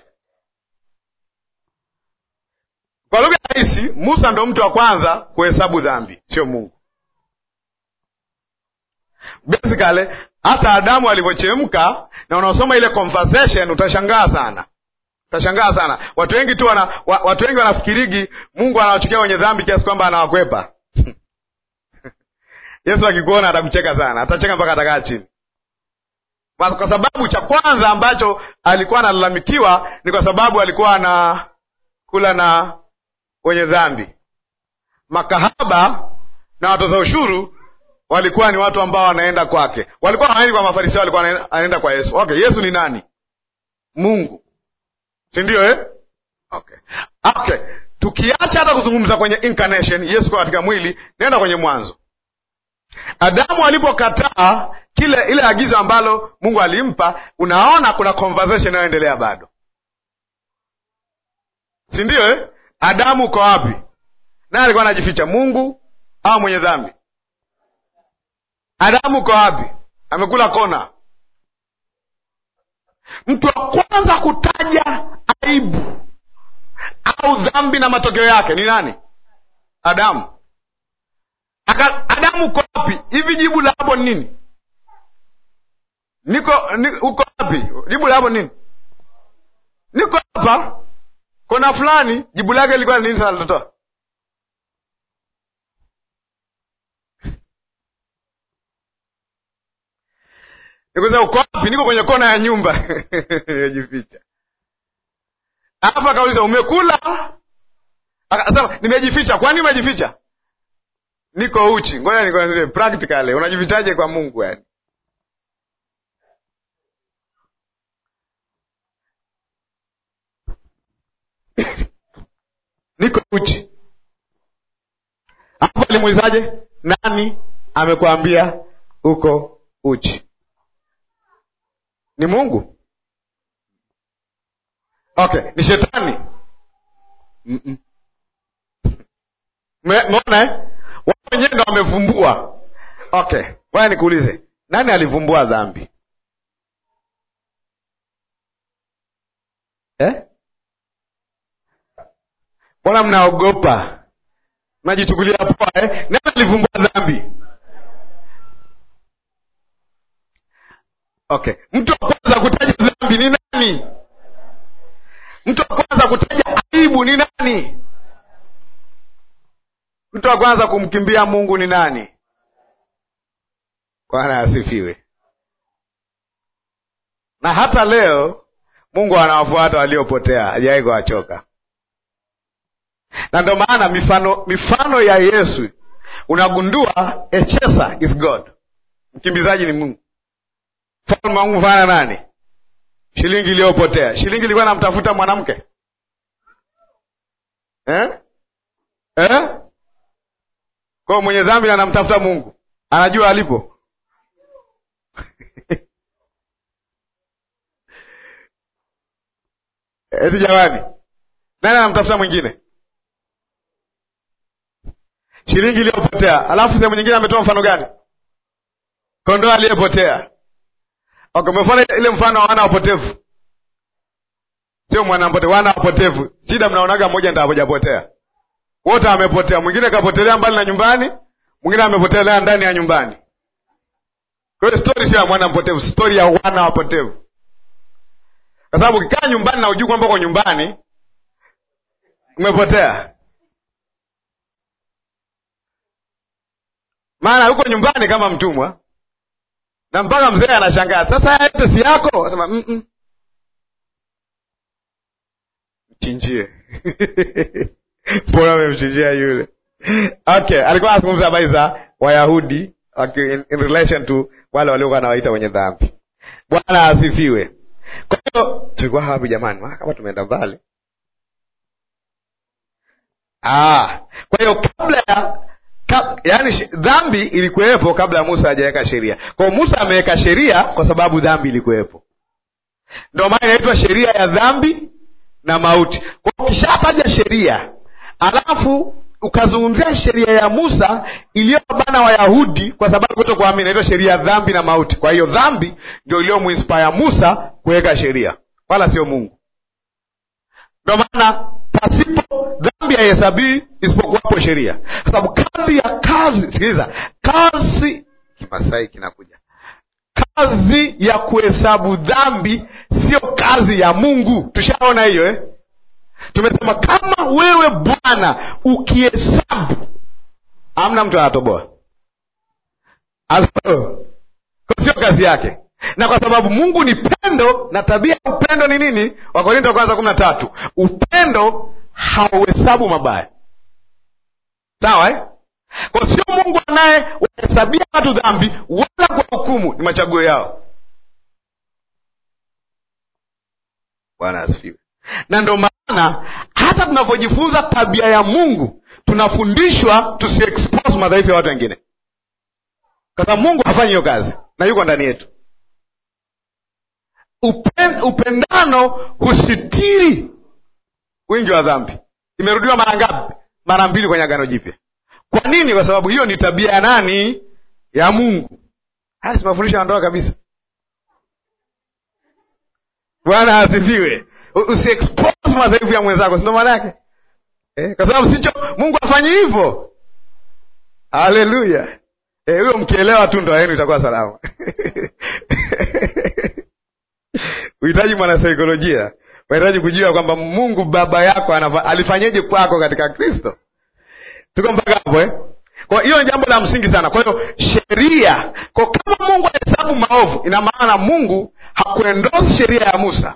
Kwa lugha rahisi, Musa ndo mtu wa kwanza kuhesabu dhambi, sio Mungu. Basically, hata Adamu alivyochemka, na unaosoma ile conversation utashangaa sana. Utashangaa sana. Watu wengi tu wana, watu wengi wanafikirigi Mungu anawachukia wenye dhambi kiasi kwamba anawakwepa. Yesu akikuona atakucheka sana, atacheka mpaka atakaa chini. Kwa sababu cha kwanza ambacho alikuwa analalamikiwa ni kwa sababu alikuwa ana kula na wenye dhambi. Makahaba na watoza ushuru walikuwa ni watu ambao wanaenda kwake. Walikuwa hawaendi kwa Mafarisayo, walikuwa wanaenda kwa Yesu. Okay, Yesu ni nani? Mungu. Si ndio eh? Okay. Okay. Tukiacha hata kuzungumza kwenye incarnation, Yesu kwa katika mwili, nenda kwenye Mwanzo. Adamu alipokataa kile ile agizo ambalo Mungu alimpa, unaona kuna conversation inayoendelea bado. Si ndio eh? Adamu uko wapi? Nani alikuwa anajificha, Mungu au mwenye dhambi? Adamu uko wapi? Amekula kona. Mtu wa kwanza kutaja aibu au dhambi na matokeo yake ni nani? Adamu. Aka, Adamu uko wapi? Hivi jibu la hapo ni nini? Niko ni, uko wapi? Jibu la hapo ni nini? Niko hapa. Kona fulani, jibu lake lilikuwa ni nini sasa alitoa? Nikuza uko wapi? Niko kwenye kona ya nyumba. Nimejificha. Hapa kauliza umekula? Akasema nimejificha. Kwa nini umejificha? Niko uchi. Ngoja nikuanzie practically. Unajifichaje kwa Mungu yani? Niko uchi. Hapo alimuulizaje? Nani amekuambia uko uchi? Ni Mungu? Okay, ni shetani? Mm-mm. Umeona eh? Wao wenyewe ndio wamevumbua. Okay, wewe nikuulize, nani alivumbua dhambi? Eh? Mbona mnaogopa? Mnajichukulia poa eh? Nani alivumbua dhambi? Okay, mtu wa kwanza kutaja dhambi ni nani? Mtu wa kwanza kutaja aibu ni nani? Mtu wa kwanza kumkimbia Mungu ni nani? Bwana asifiwe. Na hata leo Mungu anawafuata waliopotea, hajawahi kuwachoka. Na ndio maana mifano mifano ya Yesu unagundua a chaser is God. Mkimbizaji ni Mungu. Mfalme wa Mungu fana nani? Shilingi iliyopotea. Shilingi ilikuwa inamtafuta mwanamke. Eh? Eh? Kwa mwenye dhambi anamtafuta Mungu. Anajua alipo. Eti jamani. Nani anamtafuta mwingine? Shilingi iliyopotea. Alafu sehemu nyingine ametoa mfano gani? Kondoo aliyepotea. Okay, umefanya ile mfano wa wana wapotevu. Sio mwana mpotevu, wana wapotevu. Shida mnaonaga mmoja ndio hapojapotea. wote wamepotea. Mwingine kapotelea mbali na nyumbani, mwingine amepotelea ndani ya nyumbani. Kwa hiyo story sio ya mwana mpotevu, story ya wana wapotevu. Kwa sababu ukikaa nyumbani na ujui kwamba uko nyumbani, umepotea. Maana uko nyumbani kama mtumwa, na mpaka mzee anashangaa, sasa yote si yako? Anasema mm -mm. Mchinjie. Mbona amemchinjia yule? Okay, alikuwa anazungumza habari za Wayahudi okay, in, in relation to wale waliokuwa wanawaita wenye dhambi. Bwana asifiwe. Kwa hiyo tulikuwa hapo jamani, maana kama tumeenda mbali. Ah, kwa hiyo kabla ya kab, yani dhambi ilikuwepo kabla Musa hajaweka sheria. Kwa hiyo Musa ameweka sheria kwa sababu dhambi ilikuwepo. Ndio maana inaitwa sheria ya dhambi na mauti. Kwa hiyo ukishataja sheria, alafu ukazungumzia sheria ya Musa iliyobana Wayahudi kwa sababu kutokuamini, inaitwa sheria ya dhambi na mauti. Kwa hiyo dhambi ndio iliyomuinspire Musa kuweka sheria, wala sio Mungu. Ndio maana pasipo dhambi haihesabii isipokuwapo sheria. Kwa sababu kazi ya kazi, sikiliza, kazi Kimasai kinakuja. Kazi ya kuhesabu dhambi sio kazi ya Mungu. Tushaona hiyo eh? Tumesema kama wewe Bwana ukihesabu, hamna mtu anatoboa. Aso, sio kazi yake. Na kwa sababu Mungu ni pendo, na tabia ya upendo ni nini? Wakorintho kwanza kumi na tatu. Upendo hauhesabu mabaya. Sawa eh? Kwa sio Mungu anaye wahesabia watu dhambi wala kwa hukumu, ni machaguo yao. Bwana asifiwe. Na ndio maana hata tunapojifunza tabia ya Mungu, tunafundishwa tusiexpose madhaifu ya watu wengine. Kwa sababu Mungu hafanyi hiyo kazi na yuko ndani yetu. Upen, upendano husitiri wingi wa dhambi. Imerudiwa mara ngapi? Mara mbili kwenye Agano Jipya. Kwa nini? Kwa sababu hiyo ni tabia ya nani? Ya Mungu. Haya si mafundisho ya ndoa kabisa. Bwana asifiwe. Usiexpose madhaifu ya mwenzako, si ndio maana yake? Eh, kwa sababu sicho Mungu afanye hivyo. Haleluya. Eh, huyo mkielewa tu ndoa yenu itakuwa salama. Uhitaji mwana saikolojia. Unahitaji kujua kwamba Mungu baba yako alifanyaje kwako katika Kristo. Tuko mpaka hapo eh? Kwa hiyo ni jambo la msingi sana. Kwa hiyo sheria, kwa kama Mungu anahesabu maovu, ina maana Mungu hakuendorse sheria ya Musa.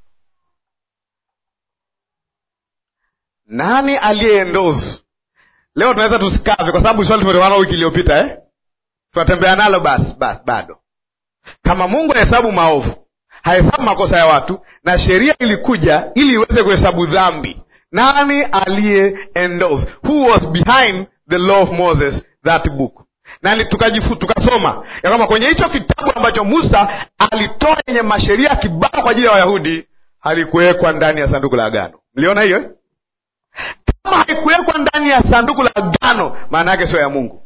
Nani aliyeendorse? Leo tunaweza tusikave kwa sababu swali tumetoana wiki iliyopita eh? Tunatembea nalo basi basi bado. Kama Mungu anahesabu maovu, hahesabu makosa ya watu, na sheria ilikuja ili iweze kuhesabu dhambi, nani aliye endorse? Who was behind the law of Moses, that book? Nani? Tukajifu tukasoma ya kama kwenye hicho kitabu ambacho Musa alitoa yenye masheria kibao kwa ajili ya Wayahudi, halikuwekwa ndani ya sanduku la agano. Mliona hiyo eh? Kama haikuwekwa ndani ya sanduku la agano, maana yake sio ya Mungu.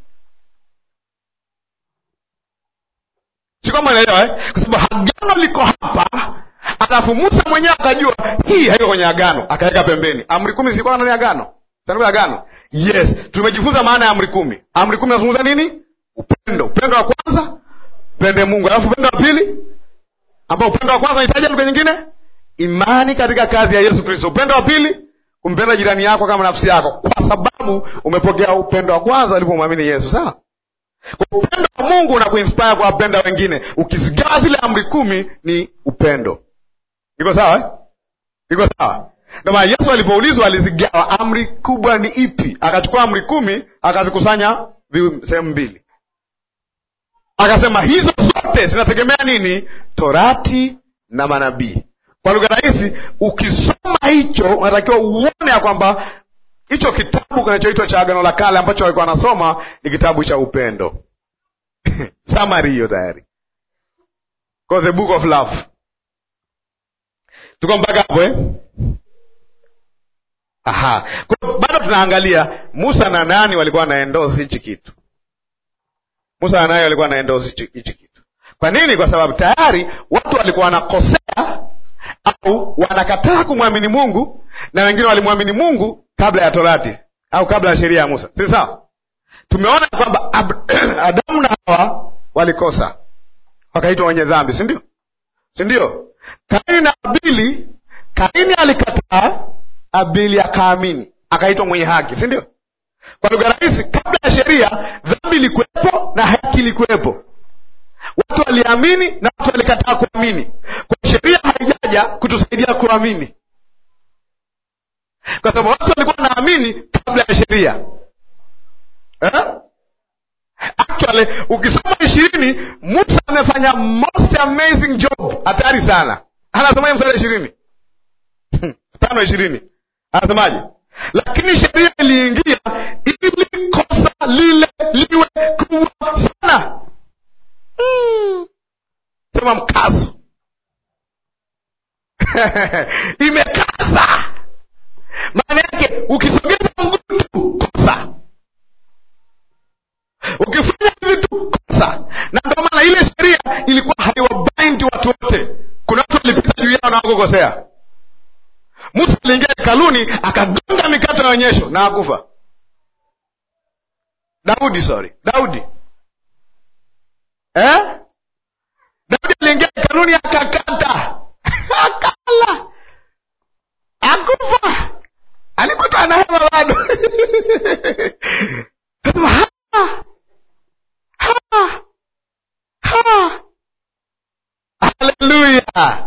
Si kama unaelewa eh? Kwa sababu agano liko hapa, alafu Musa mwenyewe akajua hii haiko kwenye agano, akaweka pembeni. Amri kumi zilikuwa ndani ya agano, sanduku la agano. Yes, tumejifunza maana ya amri kumi. Amri kumi inazungumza nini? Upendo. Upendo wa kwanza, pende Mungu. Alafu upendo wa pili, ambao upendo wa kwanza unahitaji lugha nyingine, imani katika kazi ya Yesu Kristo. Upendo wa pili, kumpenda jirani yako kama nafsi yako, kwa sababu umepokea upendo wa kwanza ulipomwamini Yesu. Sawa? Kwa upendo wa Mungu unakuinspire kwa wapenda wengine. Ukizigawa zile amri kumi ni upendo. Iko sawa eh? Iko sawa. Ndio maana Yesu alipoulizwa alizigawa, amri kubwa ni ipi? Akachukua amri kumi akazikusanya sehemu mbili. Akasema hizo zote zinategemea nini? Torati na manabii. Kwa lugha rahisi, ukisoma hicho unatakiwa uone ya kwamba hicho kitabu kinachoitwa cha Agano la Kale ambacho walikuwa wanasoma ni kitabu cha upendo. Summary hiyo tayari. Kwa the book of love. Tuko mpaka hapo eh? Aha. Kwa bado tunaangalia Musa na nani walikuwa na endorse hichi kitu. Musa na nani walikuwa na endorse hichi kitu. Kwa nini? Kwa sababu tayari watu walikuwa wanakosea au wanakataa kumwamini Mungu, na wengine walimwamini Mungu kabla ya Torati, au kabla ya sheria ya Musa, si sawa? Tumeona kwamba Adamu na Hawa walikosa, wakaitwa wenye dhambi, si ndio? Si ndio? Kaini na Abili, Kaini alikataa, Abili akaamini, akaitwa mwenye haki, si ndio? Kwa lugha rahisi, kabla ya sheria dhambi ilikuwepo na haki ilikuwepo. Watu waliamini na watu walikataa kuamini. Kwa sheria haijaja kutusaidia kuamini, kwa sababu watu walikuwa wanaamini kabla ya sheria. Eh? Actually, ukisoma ishirini, Musa amefanya most amazing job, hatari sana. Anasemaje mstari ishirini? Tano ishirini. Anasemaje? Lakini sheria iliingia ili kosa lile liwe kubwa sana. Hmm. Sema mkazo. Imekaza. Maana yake ukisogeza mguu tu kosa, ukifanya vitu kosa. Na ndio maana ile sheria ilikuwa haiwabind watu wote. Kuna watu walipita juu yao na wakokosea. Musa aliingia hekaluni akagonga mikate ya onyesho na akufa. Daudi sorry, Daudi. Eh? Daudi aliingia hekaluni akakata. Akala. Akufa. Alikuwa anahema bado. Ha. Ha. Ha. Hallelujah.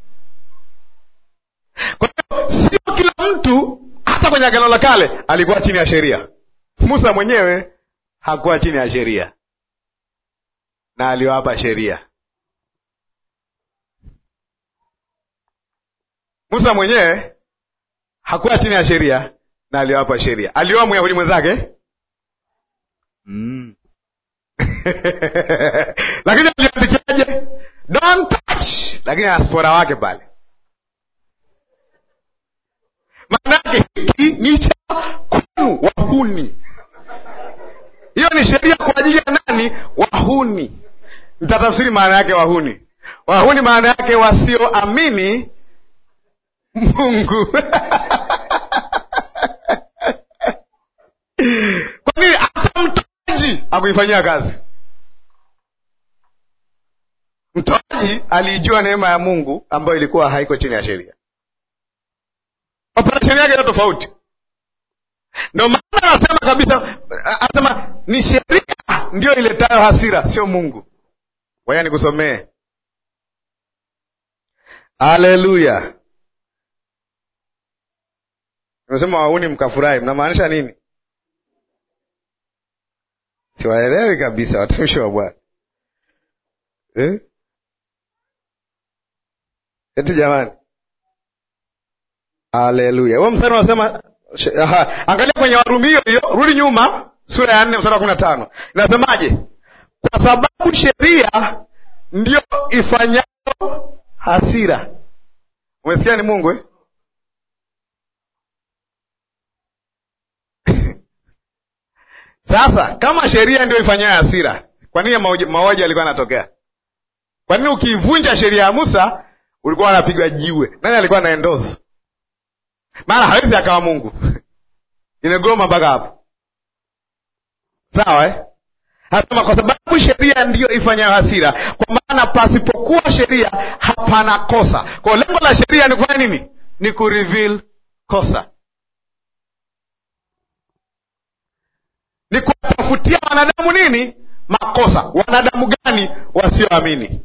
Kwa hiyo sio kila mtu, hata kwenye Agano la Kale alikuwa chini ya sheria. Musa mwenyewe hakuwa chini ya sheria, na aliwapa sheria. Musa mwenyewe hakuwa chini ya sheria na aliwapa sheria. Alioa Myahudi mwenzake. Mm. Lakini aliandikiaje? Don't touch. Lakini aspora wake pale. Maana hiki ni cha kwenu wahuni. Hiyo ni sheria kwa ajili ya nani? Wahuni. Nitatafsiri maana yake wahuni. Wahuni maana yake wasioamini Mungu. Kwa nini hata mtoaji hakuifanyia kazi? Mtoaji alijua neema ya Mungu ambayo ilikuwa haiko chini ya sheria. Operesheni yake ni tofauti. Ndio maana anasema kabisa, anasema ni sheria ndio iletayo hasira, sio Mungu. Waya nikusomee. Haleluya. Unasema wahuni mkafurahi, mnamaanisha nini? Siwaelewi kabisa watumishi wa Bwana. Eh? Eti jamani. Haleluya. Wewe mstari unasema, angalia kwenye Warumi hiyo hiyo, rudi nyuma, sura ya nne mstari wa kumi na tano. Inasemaje? Kwa sababu sheria ndio ifanyayo hasira. Umesikia ni Mungu eh? Sasa kama sheria ndio ifanyayo hasira, kwa nini mauaji alikuwa anatokea? Kwa nini ukivunja sheria ya Musa ulikuwa unapigwa jiwe? Nani alikuwa anaendoza? Maana hawezi akawa Mungu. Inegoma mpaka hapo. Sawa eh? Hasema kwa sababu sheria ndiyo ifanyayo hasira, kwa maana pasipokuwa sheria hapana kosa. Kwa lengo la sheria ni kufanya nini? Ni kureveal kosa. Ni kutafutia wanadamu nini? Makosa. Wanadamu gani? Wasioamini.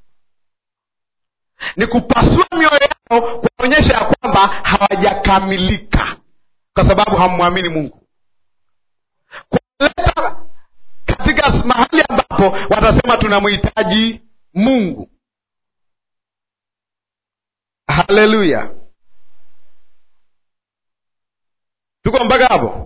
Ni kupasua mioyo yao kuonyesha ya kwamba hawajakamilika, kwa sababu hammwamini Mungu. Kuleta katika mahali ambapo watasema tunamhitaji Mungu. Haleluya. Tuko mpaka hapo?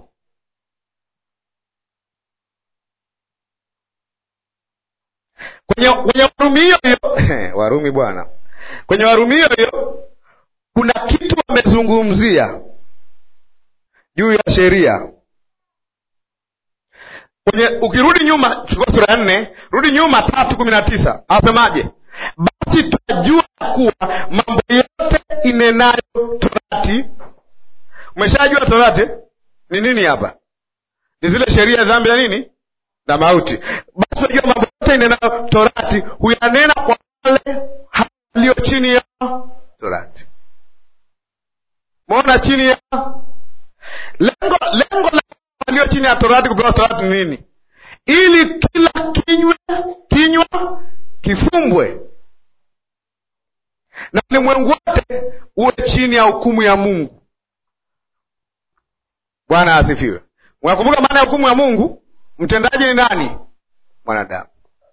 Kwenye kwenye Warumi hiyo hiyo Warumi bwana. Kwenye Warumi hiyo hiyo kuna kitu wamezungumzia juu ya sheria. Kwenye ukirudi nyuma, chukua sura ya nne, rudi nyuma tatu kumi na tisa. Asemaje? Basi tunajua kuwa mambo yote inenayo Torati. Umeshajua Torati? ni nini hapa? Ni zile sheria ya dhambi ya nini na mauti. Basi unajua mambo yote inenayo Torati huyanena kwa wale walio chini ya Torati. Muona chini ya lengo lengo la walio chini ya Torati kupewa Torati ni nini? Ili kila kinywa kinywa kifumbwe na ulimwengu wote uwe chini ya hukumu ya Mungu. Bwana asifiwe. Unakumbuka maana ya hukumu ya Mungu? Mtendaji ni nani? Mwanadamu.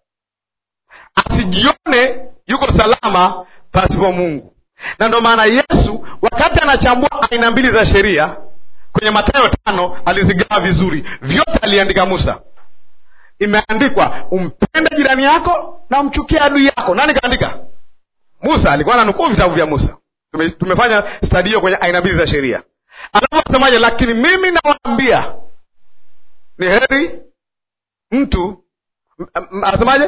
Asijione yuko salama pasipo Mungu. Na ndio maana Yesu wakati anachambua aina mbili za sheria kwenye Mathayo tano alizigawa vizuri. Vyote aliandika Musa. Imeandikwa umpende jirani yako na umchukie adui yako. Nani kaandika? Musa. Alikuwa ananukuu vitabu vya Musa. Tume, tumefanya study hiyo kwenye aina mbili za sheria. Alafu asemaje? Lakini mimi nawaambia ni heri mtu asemaje?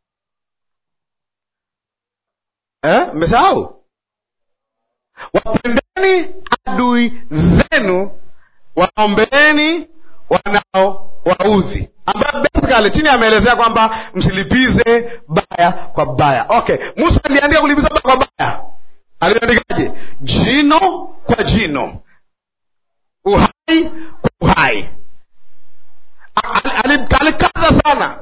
Eh, mmesahau? Wapendeni adui zenu, waombeeni wanao waudhi. Ambapo basically chini ameelezea kwamba msilipize baya kwa baya. Okay, Musa aliandika kulipiza baya kwa baya. Aliandikaje? Jino kwa jino, uhai kwa uhai. Alikaza sana.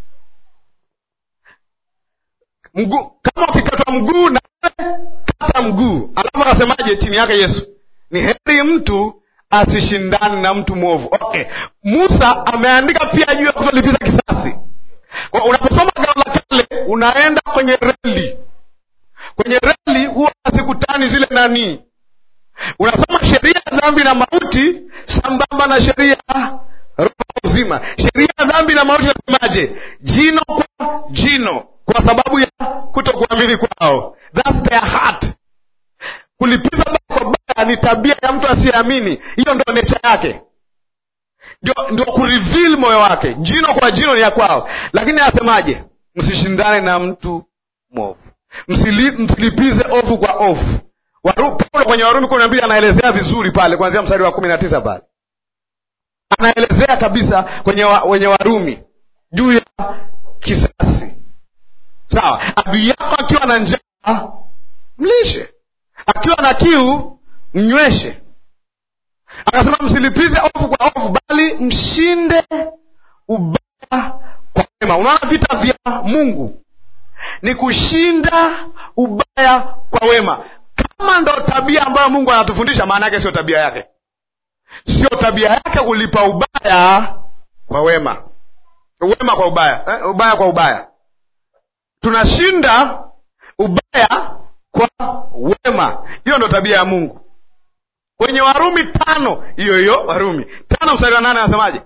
Mguu kama ukikatwa mguu na kata mguu. Alafu akasemaje chini yake Yesu? Ni heri mtu asishindane na mtu mwovu. Okay, Musa ameandika pia juu ya kutolipiza kisasi. Kwa unaposoma Agano la Kale unaenda kwenye reli. Kwenye reli huwa hazikutani zile nani. Unasoma sheria ya dhambi na mauti sambamba na sheria roho uzima. Sheria ya dhambi na mauti nasemaje? Jino kwa jino, kwa sababu ya kutokuamini kwao. That's their heart. Kulipiza baya kwa baya ni tabia ya mtu asiyeamini. Hiyo ndio nature yake. Ndio ndio kureveal moyo wake. Jino kwa jino ni ya kwao. Lakini anasemaje? Msishindane na mtu mwovu. Msili, msilipize ovu kwa ovu. Waru, Paulo kwenye Warumi kumi na mbili anaelezea vizuri pale kuanzia mstari wa kumi na tisa pale. Anaelezea kabisa kwenye wa, wenye Warumi juu ya kisasi. Sawa, adui yako akiwa na njaa mlishe, akiwa na kiu mnyweshe. Akasema msilipize ovu kwa ovu, bali mshinde ubaya kwa wema. Unaona vita vya Mungu ni kushinda ubaya kwa wema. Kama ndo tabia ambayo Mungu anatufundisha, maana yake sio tabia yake. Sio tabia yake kulipa ubaya kwa wema. Wema kwa ubaya, eh? Ubaya kwa ubaya. Tunashinda ubaya kwa wema. Hiyo ndo tabia ya Mungu. Kwenye Warumi tano, hiyo hiyo Warumi tano mstari wa nane anasemaje?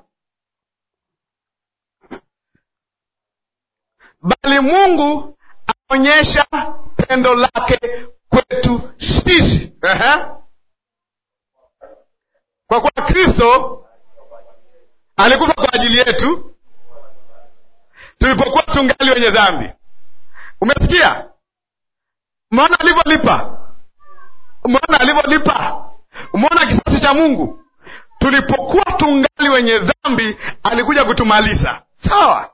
Bali Mungu aonyesha pendo lake kwetu sisi. Ehe. Kwa kuwa Kristo alikufa kwa ajili yetu tulipokuwa tungali wenye dhambi. Umesikia? Umeona alivyolipa? Umeona alivyolipa? Umeona kisasi cha Mungu? Tulipokuwa tungali wenye dhambi alikuja kutumaliza. Sawa?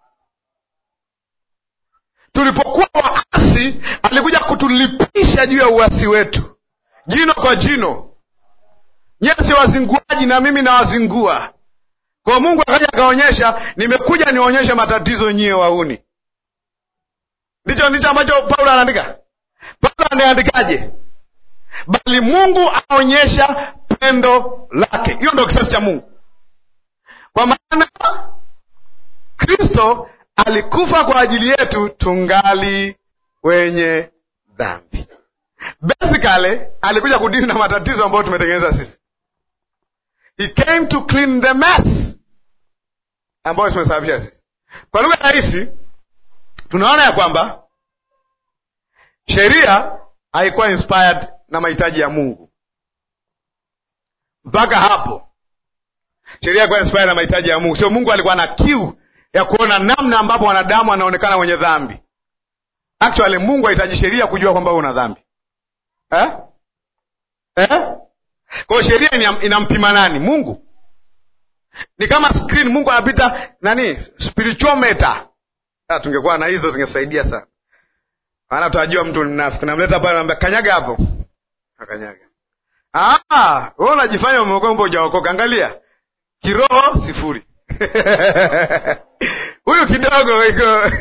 Tulipokuwa waasi alikuja kutulipisha juu ya uasi wetu. Jino kwa jino. Nyesi wazinguaji na mimi na wazingua. Kwa Mungu akaja akaonyesha, nimekuja nionyeshe matatizo nyie wauni. Ndicho ndicho ambacho Paulo anaandika. Paulo anaandikaje? Bali Mungu aonyesha pendo lake. Hiyo ndio kisasi cha Mungu. Kwa maana Kristo alikufa kwa ajili yetu tungali wenye dhambi. Basically alikuja kudili na matatizo ambayo tumetengeneza sisi. He came to clean the mess ambayo tumesababisha sisi. Kwa lugha rahisi tunaona ya kwamba sheria haikuwa inspired na mahitaji ya Mungu. Mpaka hapo sheria haikuwa inspired na mahitaji ya Mungu. Sio Mungu alikuwa na kiu ya kuona namna ambapo wanadamu wanaonekana wenye dhambi. Actually Mungu hahitaji sheria kujua kwamba una dhambi. Eh? Eh? Kwa sheria inampima nani? Mungu. Ni kama screen, Mungu anapita nani? Spiritual meter. Ah, tungekuwa na hizo zingesaidia sana. Maana tutajua mtu ni mnafiki. Namleta pale anambia kanyaga hapo. Akanyaga. Ah, wewe unajifanya umeokoka mbona hujaokoka? Angalia. Kiroho sifuri. Huyu kidogo iko.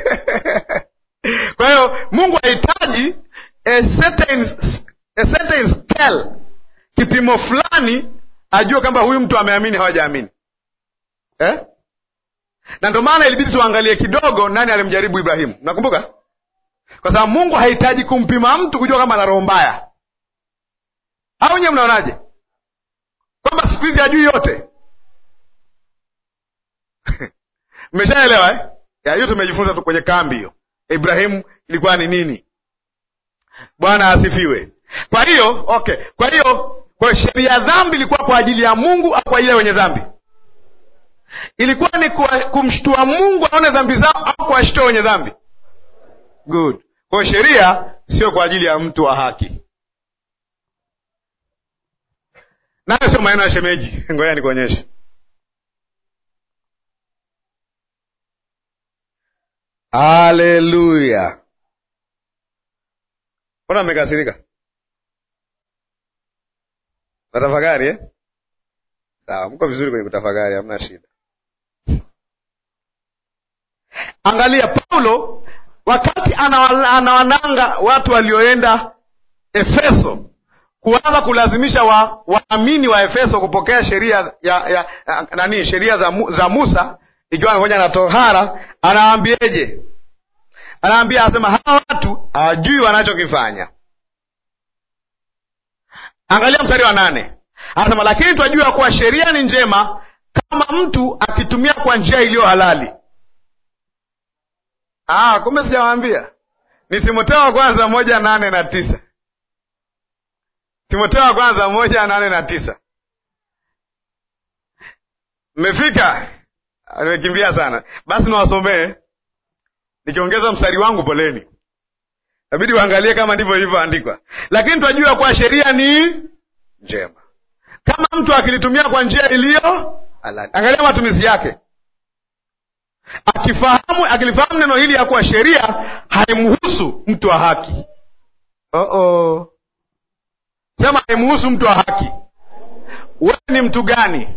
Kwa hiyo Mungu hahitaji a certain a certain scale, kipimo fulani ajue kwamba huyu mtu ameamini hawajaamini. Eh? Na ndio maana ilibidi tuangalie kidogo nani alimjaribu Ibrahimu. Nakumbuka? Kwa sababu Mungu hahitaji kumpima mtu kujua kama ana roho mbaya. Au nyewe mnaonaje? Kwamba siku hizi hajui yote. Mmeshaelewa eh? Ya hiyo tumejifunza tu kwenye kambi hiyo. Ibrahimu ilikuwa ni nini? Bwana asifiwe. Kwa hiyo, okay. Kwa hiyo, kwa sheria ya dhambi ilikuwa kwa ajili ya Mungu au kwa ajili ya wenye dhambi? Ilikuwa ni kumshtua Mungu aone dhambi zao au kuwashtua wenye dhambi? Good. Kwa sheria sio kwa ajili ya mtu wa haki. Nayo sio maneno ya shemeji. Ngoja nikuonyeshe. Haleluya. Mbona mmekasirika? Natafakari eh? Sawa, mko vizuri kwenye kutafakari, hamna shida. Angalia Paulo wakati anawananga watu walioenda Efeso kuanza kulazimisha wa waamini wa Efeso kupokea sheria ya, ya, ya nani sheria za, za Musa ikiwa pamoja na tohara, anawaambieje? Anawaambia, anasema hawa watu hawajui wanachokifanya. Angalia mstari wa nane. Anasema lakini twajua kuwa sheria ni njema kama mtu akitumia kwa njia iliyo halali. Ah, kumbe sijawaambia. Ni Timotheo wa kwanza moja nane na tisa. Timotheo wa kwanza moja nane na tisa. Mmefika? Nimekimbia sana. Basi nawasomee. Nikiongeza mstari wangu poleni. Inabidi waangalie kama ndivyo ilivyoandikwa. Lakini twajua kwa sheria ni njema kama mtu akilitumia kwa njia iliyo halali. Angalia matumizi yake. Akifahamu, akilifahamu neno hili ya kuwa sheria haimhusu mtu wa haki. Oh oh. Sema haimhusu mtu wa haki. Wewe ni mtu gani?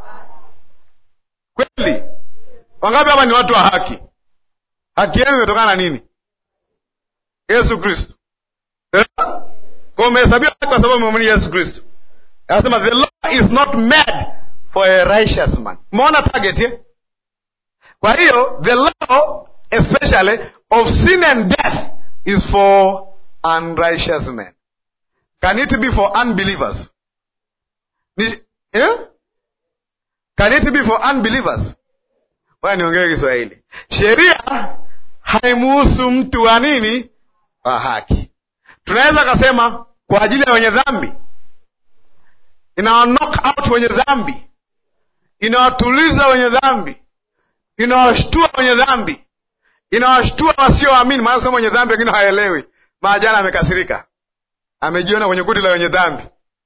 Kweli? Wangapi hapa ni watu wa haki? Haki yenu imetokana na nini? Yesu Kristo. Eh? Kwa umehesabiwa kwa sababu umemwamini Yesu Kristo. Anasema the law is not made for a righteous man. Umeona target eh? Kwa hiyo the law especially of sin and death is for unrighteous men. Can it be for unbelievers? Ni, eh? Can it be for unbelievers? Waya niongee Kiswahili. Sheria haimuhusu mtu wa nini? Wa haki. Tunaweza kusema kwa ajili ya wenye dhambi. Ina knock out wenye dhambi. Inawatuliza wenye dhambi. Inawashtua wenye dhambi. Inawashtua wasioamini. Maana kusema wenye dhambi wengine haelewi. Maana amekasirika. Amejiona kwenye kundi la wenye dhambi.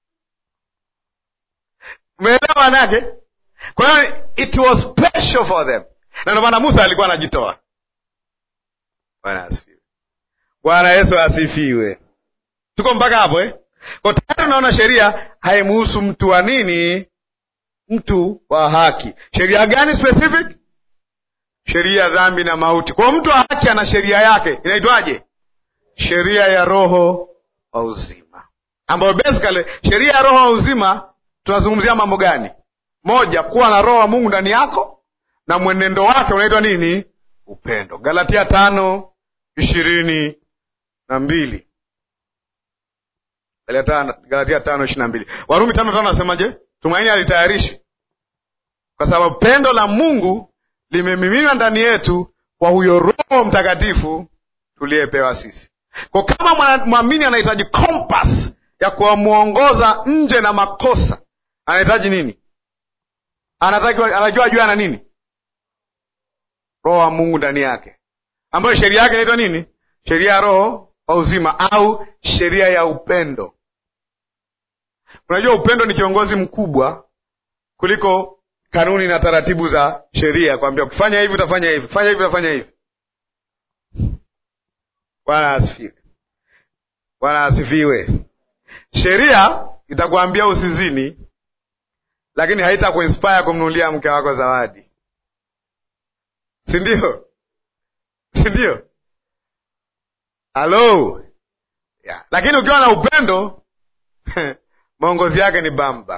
Umeelewa nake? Kwa hiyo it was special for them. Na ndio maana Musa alikuwa anajitoa. Bwana asifiwe. Bwana Yesu asifiwe. Tuko mpaka hapo eh? Kwa tayari tunaona sheria haimuhusu mtu wa nini? Mtu wa haki. Sheria gani specific? Sheria ya dhambi na mauti. Kwa mtu wa haki ana sheria yake. Inaitwaje? Sheria ya roho wa uzima. Ambayo basically sheria ya roho wa uzima tunazungumzia mambo gani? Moja, kuwa na roho wa Mungu ndani yako na mwenendo wake unaitwa nini? Upendo. Galatia tano ishirini na mbili. Galatia tano ishirini na mbili. Warumi tano tano nasemaje? Tumaini alitayarishi kwa sababu pendo la Mungu limemiminwa ndani yetu kwa huyo Roho Mtakatifu tuliyepewa sisi. Kwa kama mwamini anahitaji compass ya kuwamuongoza nje na makosa, anahitaji nini? Anataka anajua jua na nini? Roho wa Mungu ndani yake. Ambayo sheria yake inaitwa nini? Sheria ya roho wa uzima au sheria ya upendo. Unajua upendo ni kiongozi mkubwa kuliko kanuni na taratibu za sheria, kwambia ukifanya hivi utafanya hivi, fanya hivi utafanya hivi. Bwana asifiwe. Bwana asifiwe. Sheria itakwambia usizini, lakini haitakuinspire kumnunulia mke wako zawadi. Si ndio? Si ndio? Hello. Yeah. Lakini ukiwa na upendo maongozi yake ni bamba.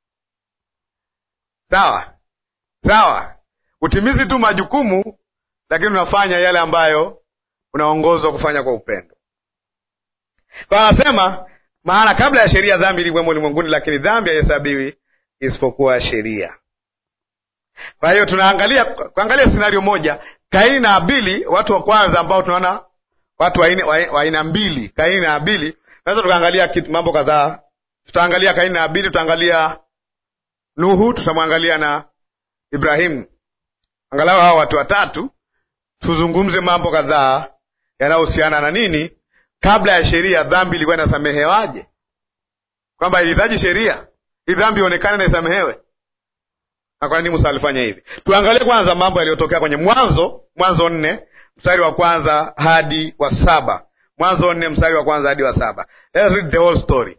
Sawa? Sawa. Utimizi tu majukumu, lakini unafanya yale ambayo unaongozwa kufanya kwa upendo. Kwa anasema, maana kabla ya sheria dhambi ilikuwemo ulimwenguni, lakini dhambi haihesabiwi isipokuwa sheria. Kwa hiyo tunaangalia kuangalia scenario moja, Kaini na Abili, watu wa kwanza ambao tunaona watu wa aina mbili, Kaini na Abili. Sasa tukaangalia kitu mambo kadhaa. Tutaangalia Kaini na Abili, tutaangalia Nuhu, tutamwangalia na Ibrahimu. Angalau hao watu watatu tuzungumze mambo kadhaa yanayohusiana na nini. Kabla ya sheria dhambi ilikuwa inasamehewaje? Kwamba ilihitaji sheria ili dhambi ionekane na isamehewe. Na kwa nini Musa alifanya hivi? Tuangalie kwanza mambo yaliyotokea kwenye Mwanzo, Mwanzo nne, mstari wa kwanza hadi wa saba. Mwanzo nne mstari wa kwanza hadi wa saba. Let's read the whole story.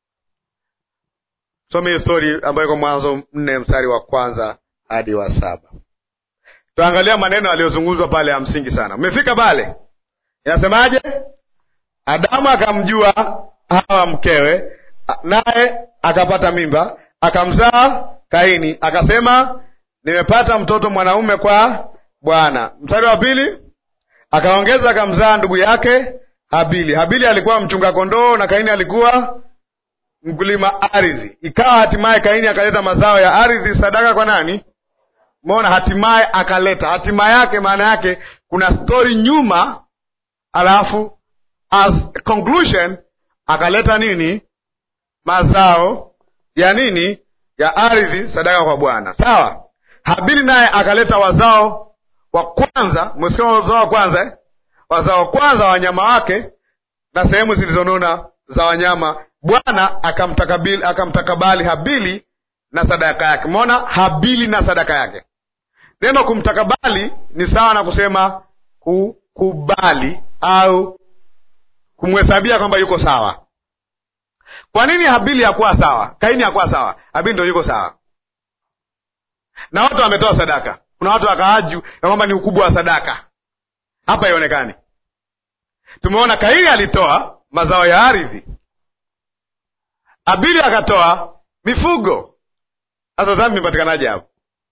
Some hiyo story ambayo iko Mwanzo nne mstari wa kwanza hadi wa saba. Tuangalia maneno yaliyozungumzwa pale ya msingi sana. Umefika pale? Inasemaje? Adamu akamjua Hawa mkewe, naye akapata mimba, akamzaa Kaini, akasema nimepata mtoto mwanaume kwa Bwana. Mstari wa pili, akaongeza akamzaa ndugu yake Habili. Habili alikuwa mchunga kondoo na Kaini alikuwa mkulima ardhi. Ikawa hatimaye Kaini akaleta mazao ya ardhi sadaka kwa nani? Umeona, hatimaye akaleta. Hatima yake maana yake kuna story nyuma, alafu as conclusion akaleta nini? Mazao ya nini? Ya ardhi sadaka kwa Bwana. Sawa? Habili naye akaleta wazao wa kwanza, msikia wazao wa kwanza eh? Wazao wa kwanza wa wanyama wake na sehemu zilizonona za wanyama. Bwana akamtakabali akamtakabali Habili na sadaka yake. Umeona, Habili na sadaka yake. Neno kumtakabali ni sawa na kusema kukubali au kumhesabia kwamba yuko sawa. Kwa nini Habili hakuwa sawa? Kaini hakuwa sawa. Habili ndio yuko sawa. Na watu wametoa sadaka. Kuna watu wakaaju ya kwamba ni ukubwa wa sadaka. Hapa haionekani. Tumeona Kaini alitoa mazao ya ardhi. Habili akatoa mifugo. Sasa dhambi imepatikanaje hapo?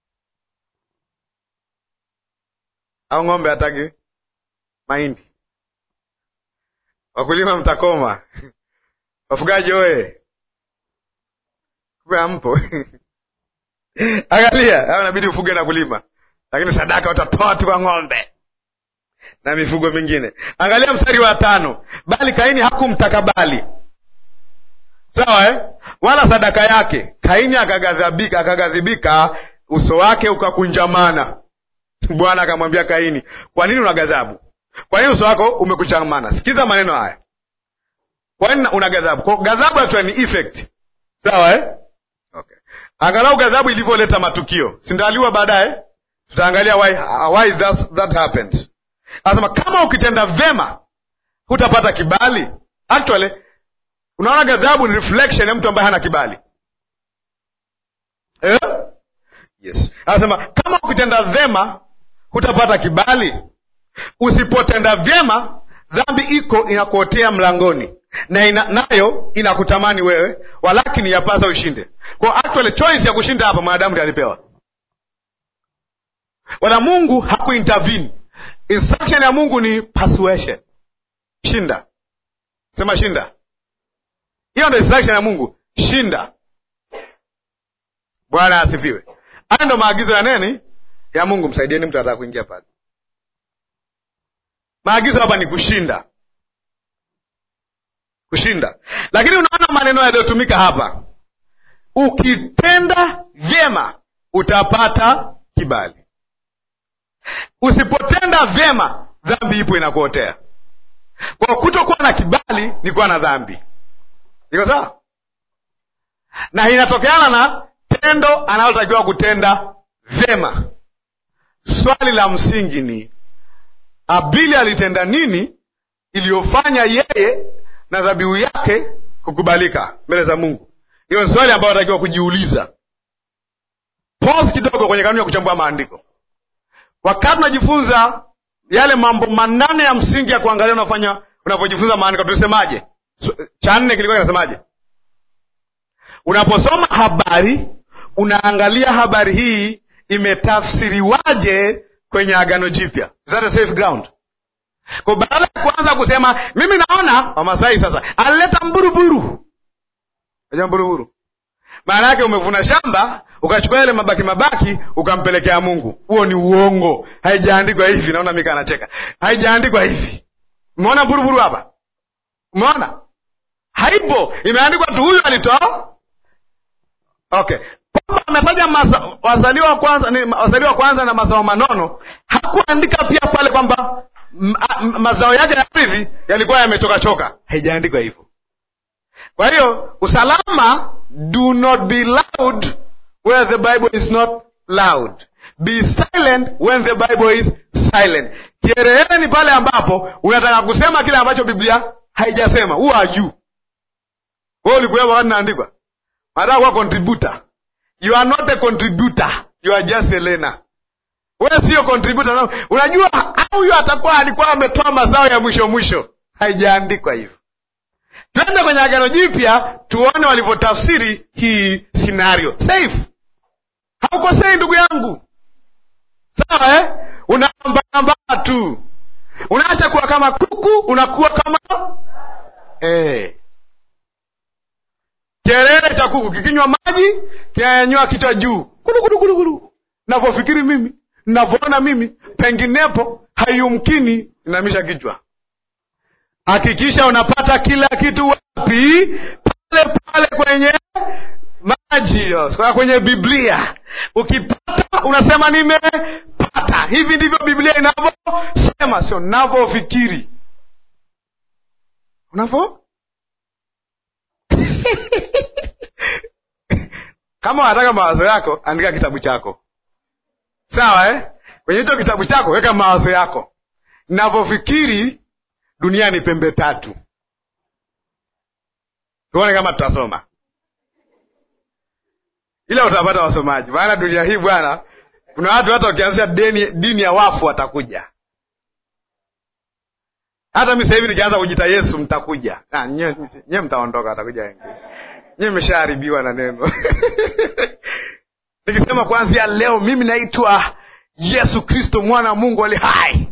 Au ng'ombe hataki mahindi? Wakulima mtakoma. Wafugaji oye. Kumbe hampo. Angalia, hao inabidi ufuge na kulima. Lakini sadaka utatoa tu kwa ng'ombe na mifugo mingine. Angalia mstari wa tano. Bali Kaini hakumtakabali. Sawa eh? Wala sadaka yake. Kaini akaghadhibika, akaghadhibika, uso wake ukakunjamana. Bwana akamwambia Kaini, kwa nini una ghadhabu? Kwa nini uso wako umekunjamana? Sikiza maneno haya. Kwa nini una ghadhabu? Kwa ghadhabu actually ni effect. Sawa eh? Okay. Angalau ghadhabu ilivyoleta matukio. Sindaliwa baadaye. Tutaangalia why why that that happened. Anasema kama ukitenda vema hutapata kibali. Actually unaona ghadhabu ni reflection ya mtu ambaye hana kibali. Eh? Yes. Anasema kama ukitenda vema hutapata kibali. Usipotenda vyema dhambi iko inakuotea mlangoni na ina, nayo inakutamani wewe, walakini yapasa ushinde. Kwa actually choice ya kushinda hapa mwanadamu ndiye alipewa. Wala Mungu hakuintervene. Instruction ya Mungu ni persuasion. Shinda. Sema shinda. Hiyo ndio instruction ya Mungu. Shinda. Bwana asifiwe. Haya ndio maagizo ya nini? Ya Mungu. Msaidieni mtu anataka kuingia pale. Maagizo hapa ni kushinda. Kushinda. Lakini unaona maneno yaliyotumika hapa. Ukitenda vyema utapata kibali. Usipotenda vyema dhambi ipo inakuotea. Kwa kutokuwa na kibali ni kuwa na dhambi. Iko sawa? Na inatokeana na tendo analotakiwa kutenda vyema. Swali la msingi ni Abili alitenda nini iliyofanya yeye na dhabihu yake kukubalika mbele za Mungu? Hiyo ni swali ambalo anatakiwa kujiuliza. Pause kidogo kwenye kanuni ya kuchambua maandiko. Wakati tunajifunza yale mambo manane ya msingi ya kuangalia unafanya unapojifunza maandiko, tulisemaje? Cha nne kilikuwa kinasemaje? Unaposoma habari, unaangalia habari hii imetafsiriwaje kwenye Agano Jipya. Is that a safe ground? Kwa badala ya kuanza kusema mimi naona Wamasai sasa alileta mburuburu. Unajua mburuburu? Maana yake umevuna shamba, ukachukua ile mabaki mabaki, ukampelekea Mungu. Huo ni uongo. Haijaandikwa hivi. Naona Mika anacheka. Haijaandikwa hivi. Umeona mburuburu hapa? Umeona? Haipo. Imeandikwa tu huyu alitoa. Okay. Kwamba amefanya masa, wazaliwa wa kwanza ni wazaliwa wa kwanza na mazao manono, hakuandika pia pale kwamba mazao yake ya ardhi yalikuwa yametoka choka. Haijaandikwa hivyo. Kwa hiyo usalama, do not be loud where the Bible is not loud. Be silent when the Bible is silent. Kieleweke ni pale ambapo unataka kusema kile ambacho Biblia haijasema. Who are you? Wewe ulikuwa wakati naandikwa. Mara kwa contributor. You are not a contributor. You are just a learner. Wewe sio contributor. Unajua au huyo atakuwa alikuwa ametoa mazao ya mwisho mwisho. Haijaandikwa hivyo. Twende kwenye Agano Jipya tuone walivyotafsiri hii scenario. Safe. Haukosei ndugu yangu. Sawa eh? Unaamba tu. Unaacha kuwa kama kuku, unakuwa kama eh. Kelele cha kuku kikinywa maji, kinanyanyua kichwa juu. Kulu kulu kulu kulu. Ninavyofikiri mimi, ninavyoona mimi, penginepo hayumkini inamisha kichwa. Hakikisha unapata kila kitu wapi? Pale pale kwenye maji, kwa kwenye Biblia. Ukipata unasema nimepata. Hivi ndivyo Biblia inavyosema, sio ninavyofikiri. Unavyo? Kama unataka mawazo yako, andika kitabu chako. Sawa eh? Kwenye hicho kitabu chako weka mawazo yako. Ninavyofikiri dunia ni pembe tatu. Tuone kama tutasoma. Ila utapata wasomaji. Maana dunia hii bwana, kuna watu hata wakianzisha dini, dini ya wafu watakuja. Hata mimi sasa hivi nikianza kujiita Yesu mtakuja. Ah, nyewe nyewe mtaondoka, atakuja wengine. Nyewe mmeshaharibiwa na neno. Nikisema kuanzia leo mimi naitwa Yesu Kristo mwana wa Mungu ali hai.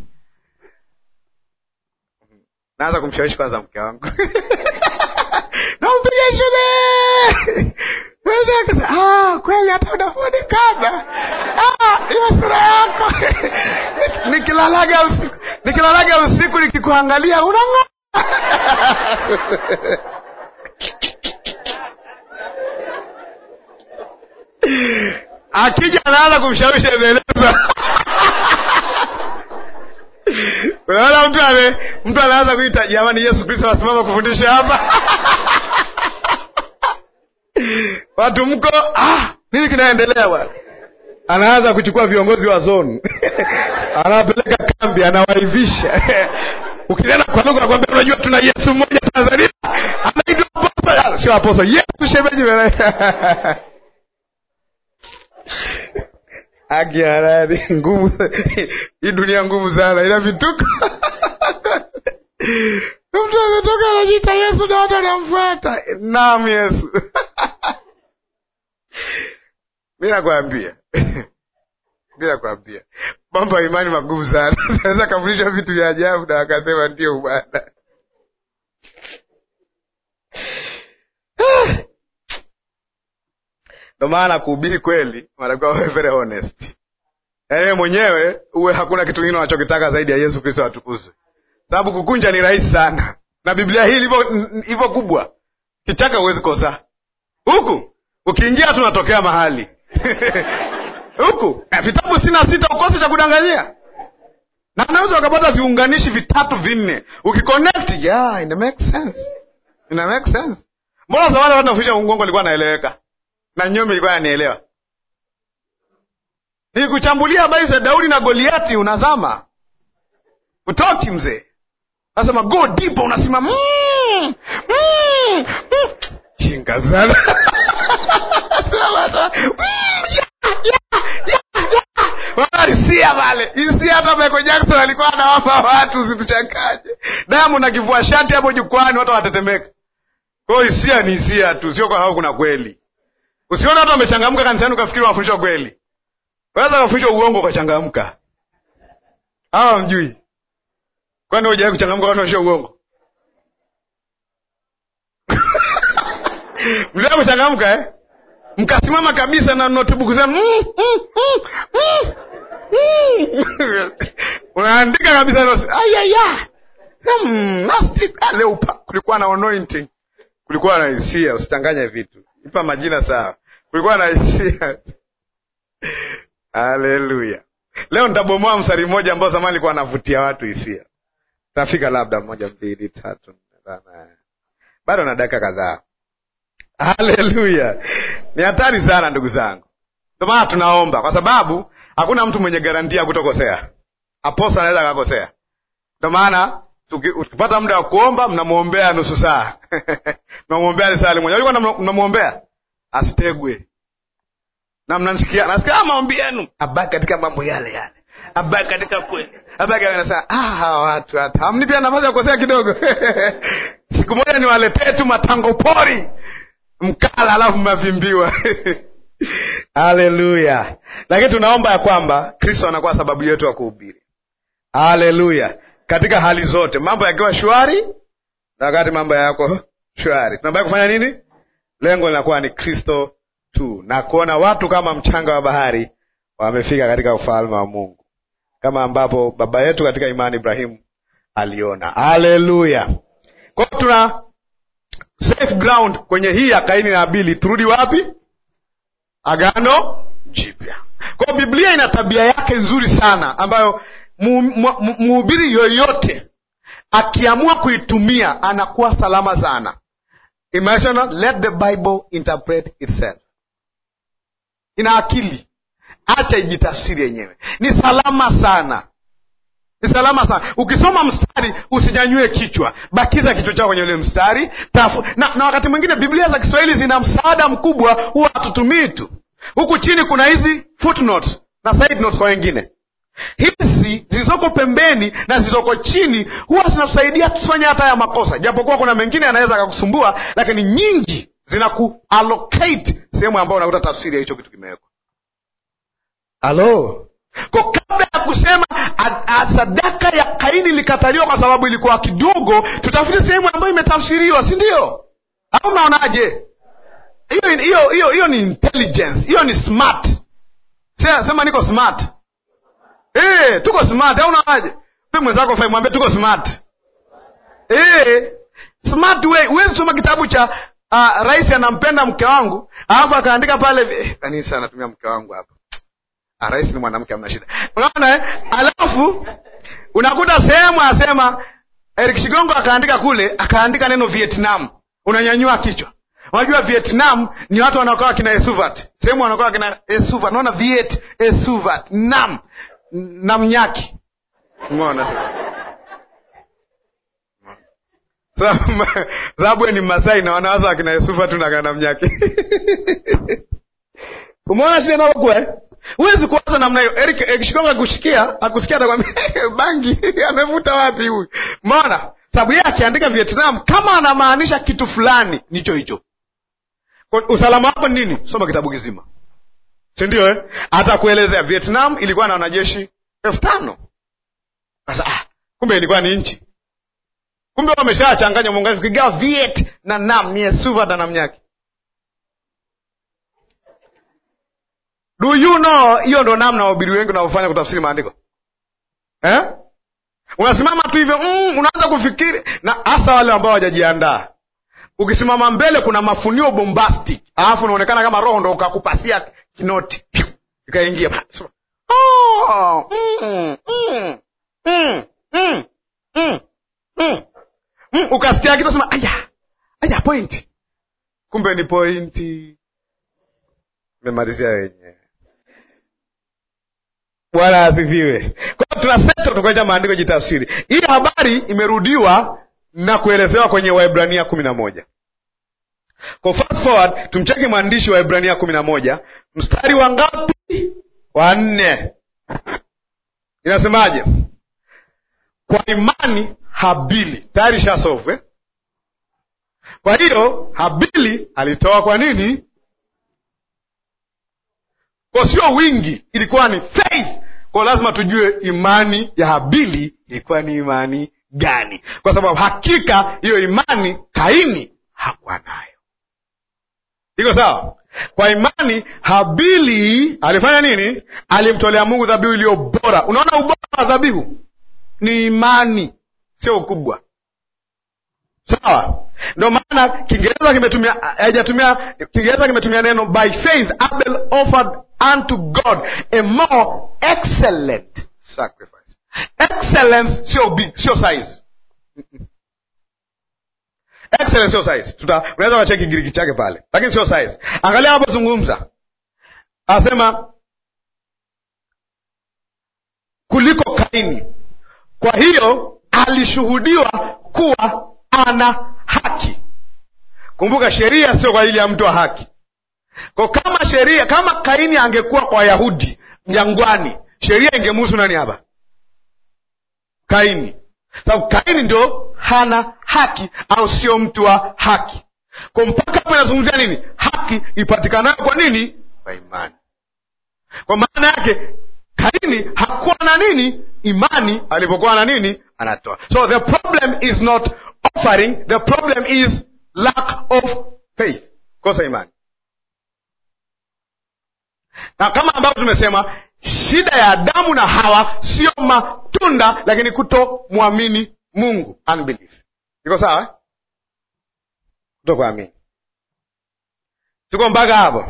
Naanza kumshawishi kwanza mke wangu. Nampige shule. Wewe ah, kweli hata unafudi kabla. Ah, hiyo sura yako. Nikilalaga usiku, nikilalaga usiku nikikuangalia unang'aa. Akija anaanza kumshawishi ameeleza. Unaona mtu ame mtu anaanza kuita jamani Yesu Kristo asimama kufundisha hapa. Watu mko ah nini kinaendelea bwana? Anaanza kuchukua viongozi wa zone. Anawapeleka kambi, anawaivisha. Ukienda kwa lugha nakwambia unajua tuna Yesu mmoja Tanzania. Anaitwa apostle, sio apostle. Yesu shemeji bwana. Agiarani ngumu. Hii dunia ngumu sana, ina vituko. Mtu ametoka anajiita Yesu na watu wanamfuata. Naam Yesu. Mimi nakwambia. Mimi nakwambia. Mambo ya imani magumu sana. Sasa kafundisha vitu vya ajabu na akasema ndio bwana. Ndio maana kuhubiri kweli, wanakuwa very honest. Yaani mwenyewe uwe hakuna kitu kingine unachokitaka zaidi ya Yesu Kristo atukuzwe. Sababu kukunja ni rahisi sana. Na Biblia hii ilivyo hivyo kubwa. Kichaka huwezi kosa. Huku ukiingia tunatokea mahali. Huku vitabu sitini na sita ukose cha kudanganyia. Na unaweza ukapata viunganishi vitatu vinne. Ukiconnect, yeah, it makes sense. It makes sense. Mbona zamani watu wanafundisha uongo alikuwa anaeleweka? na Nyomi ilikuwa anielewa. Nikuchambulia habari za Daudi na Goliati unazama. Utoki mzee. Nasema go deep unasema mmm. Mm, mm. Chinga sana. Isia vale. Isia hata Michael Jackson alikuwa anawapa watu usituchanganye. Damu na kivua shati hapo jukwani watu watetemeka. Kwa hiyo hisia ni hisia tu, sio kwa sababu kuna kweli. Usione watu wamechangamka kanisani ukafikiri wanafundishwa kweli. Waweza kufundishwa uongo ukachangamka. Ah, mjui. Kwani hujawahi kuchangamka watu wanafundishwa uongo? Mliwahi kuchangamka eh? Mkasimama kabisa na notebook kusema mm, mm, mm, mm, mm. Unaandika kabisa notes. Ayaya. Hmm, nasty leo kulikuwa na anointing. Kulikuwa na hisia, usitanganye vitu. Ipa majina sawa. Kulikuwa na hisia. Haleluya. Leo nitabomoa mstari mmoja ambao zamani alikuwa anavutia watu hisia. Tafika labda moja mbili tatu. Bado na dakika kadhaa. Haleluya. Ni hatari sana ndugu zangu. Ndio maana tunaomba kwa sababu hakuna mtu mwenye garantia kutokosea. Aposta anaweza akakosea. Ndio maana tukipata muda wa kuomba mnamuombea nusu saa. Mnamuombea risali moja. Ulikuwa mnamuombea asitegwe. Na mnanisikia, nasikia maombi yenu. Abaki katika mambo yale yale. Abaki katika kweli. Abaki anasema ah hawa watu hata hamnipi nafasi ya kukosea kidogo. Siku moja niwaletee tu matango pori. Mkala alafu mavimbiwa. Haleluya. Lakini tunaomba ya kwamba Kristo anakuwa sababu yetu ya kuhubiri. Haleluya. Katika hali zote, mambo yakiwa shwari na wakati mambo yako shwari. Tunabaki kufanya nini? Lengo linakuwa ni Kristo tu, na kuona watu kama mchanga wa bahari wamefika katika ufalme wa Mungu, kama ambapo baba yetu katika imani Ibrahimu aliona. Haleluya. Kwa hiyo tuna safe ground kwenye hii ya Kaini na Abili. Turudi wapi? Agano Jipya. Kwa hiyo Biblia ina tabia yake nzuri sana ambayo mhubiri yoyote akiamua kuitumia anakuwa salama sana. Imagine, let the Bible interpret itself. Ina akili, acha ijitafsiri yenyewe. Ni salama sana, ni salama sana. Ukisoma mstari usinyanyue kichwa, bakiza kichwa chako kwenye ule mstari tafu. Na, na wakati mwingine Biblia za Kiswahili zina msaada mkubwa, huwa hatutumii tu. Huku chini kuna hizi footnotes na side notes kwa wengine. Hizi zilizoko pembeni na zilizoko chini huwa zinatusaidia tusifanye hata ya makosa. Japokuwa kuna mengine yanaweza kukusumbua, lakini nyingi zinaku-allocate sehemu ambayo unakuta tafsiri ya hicho kitu kimewekwa. Halo. Kwa kabla ya kusema a, a, sadaka ya Kaini ilikataliwa kwa sababu ilikuwa kidogo, tutafute sehemu ambayo imetafsiriwa, si ndio? Hapo mnaonaje? Hiyo hiyo hiyo hiyo ni intelligence, hiyo ni smart. Sema sema niko smart. Eh, tuko smart, au unaonaje? Wewe mwenzako fai mwambie tuko smart. Eh, smart way. Wewe soma kitabu cha uh, rais anampenda mke wangu, alafu akaandika pale eh, kanisa anatumia mke wangu hapa. Ah, rais ni mwanamke, hamna shida. Unaona eh? Alafu unakuta sehemu anasema Eric Shigongo akaandika kule, akaandika neno Vietnam. Unanyanyua kichwa. Unajua Vietnam ni watu wanaokaa kina Esuvat. Sehemu wanaokaa kina Esuvat. Unaona Viet Esuvat. Nam Namnyaki. Umeona sasa? Sababu ni Masai na wanawaza akina Yusufa tu na kana Namnyaki. Umeona shida nao kwa eh? Huwezi kuanza namna hiyo. Eric Ekishikonga kushikia, akusikia atakwambia bangi amevuta wapi huyu? Umeona? Sababu yeye akiandika Vietnam kama anamaanisha kitu fulani nicho hicho. Kwa usalama wako ni nini? Soma kitabu kizima. Si ndio eh? Hata kuelezea Vietnam ilikuwa na wanajeshi elfu tano. Sasa ah, kumbe ilikuwa ni nchi. Kumbe wameshachanganya muungano kigawa Viet na Nam, ni Suva na Namnyaki. Do you know hiyo ndo namna wahubiri wengi wanaofanya kutafsiri maandiko? Eh? Unasimama tu hivyo, mm, unaanza kufikiri na hasa wale ambao hawajajiandaa. Ukisimama mbele kuna mafunio bombastic, alafu unaonekana kama roho ndo ukakupasia kinoti. Ikaingia. Oh, mm, mm, mm, mm, mm, mm. Mm, ukasikia kitu sema aya. Aya point. Kumbe ni pointi. Memalizia wenyewe. Bwana asifiwe. Kwa hiyo tunaseta tukaja maandiko jitafsiri. Hii habari imerudiwa na kuelezewa kwenye Waebrania kumi na moja. Kwa fast forward, tumcheki mwandishi wa Waebrania kumi na moja, mstari wa ngapi? Wa nne. Inasemaje? Kwa imani Habili, tayari shasolve eh? Kwa hiyo Habili alitoa kwa nini? Kwa sio wingi, ilikuwa ni faith. Kwa lazima tujue imani ya Habili ilikuwa ni imani gani, kwa sababu hakika hiyo imani Kaini hakuwa nayo. Iko sawa? Kwa imani Habili alifanya nini? Alimtolea Mungu dhabihu iliyo bora. Unaona ubora wa dhabihu ni imani, sio ukubwa. Sawa? Ndio maana Kiingereza kimetumia hajatumia Kiingereza kimetumia neno by faith Abel offered unto God a more excellent sacrifice. Excellence sio big, sio size. Excellence sio size. Tuta unaweza wacheki Kigiriki chake pale. Lakini sio size. Angalia hapo zungumza. Anasema kuliko Kaini. Kwa hiyo alishuhudiwa kuwa ana haki. Kumbuka sheria sio kwa ajili ya mtu wa haki. Kwa kama sheria, kama Kaini angekuwa kwa Wayahudi jangwani, sheria ingemhusu nani hapa? Kaini. Sababu Kaini ndio hana haki au sio mtu wa haki. Kwa mpaka hapo inazungumzia nini? Haki ipatikanayo kwa nini? Kwa imani. Kwa maana yake Kaini hakuwa na nini? Imani alipokuwa na nini? Anatoa. So the problem is not offering, the problem is lack of faith. Kosa imani. Na kama ambavyo tumesema, shida ya Adamu na Hawa sio matunda, lakini kuto muamini Mungu, unbelief. Iko sawa eh? Kuto kuamini. Tuko mpaka hapo.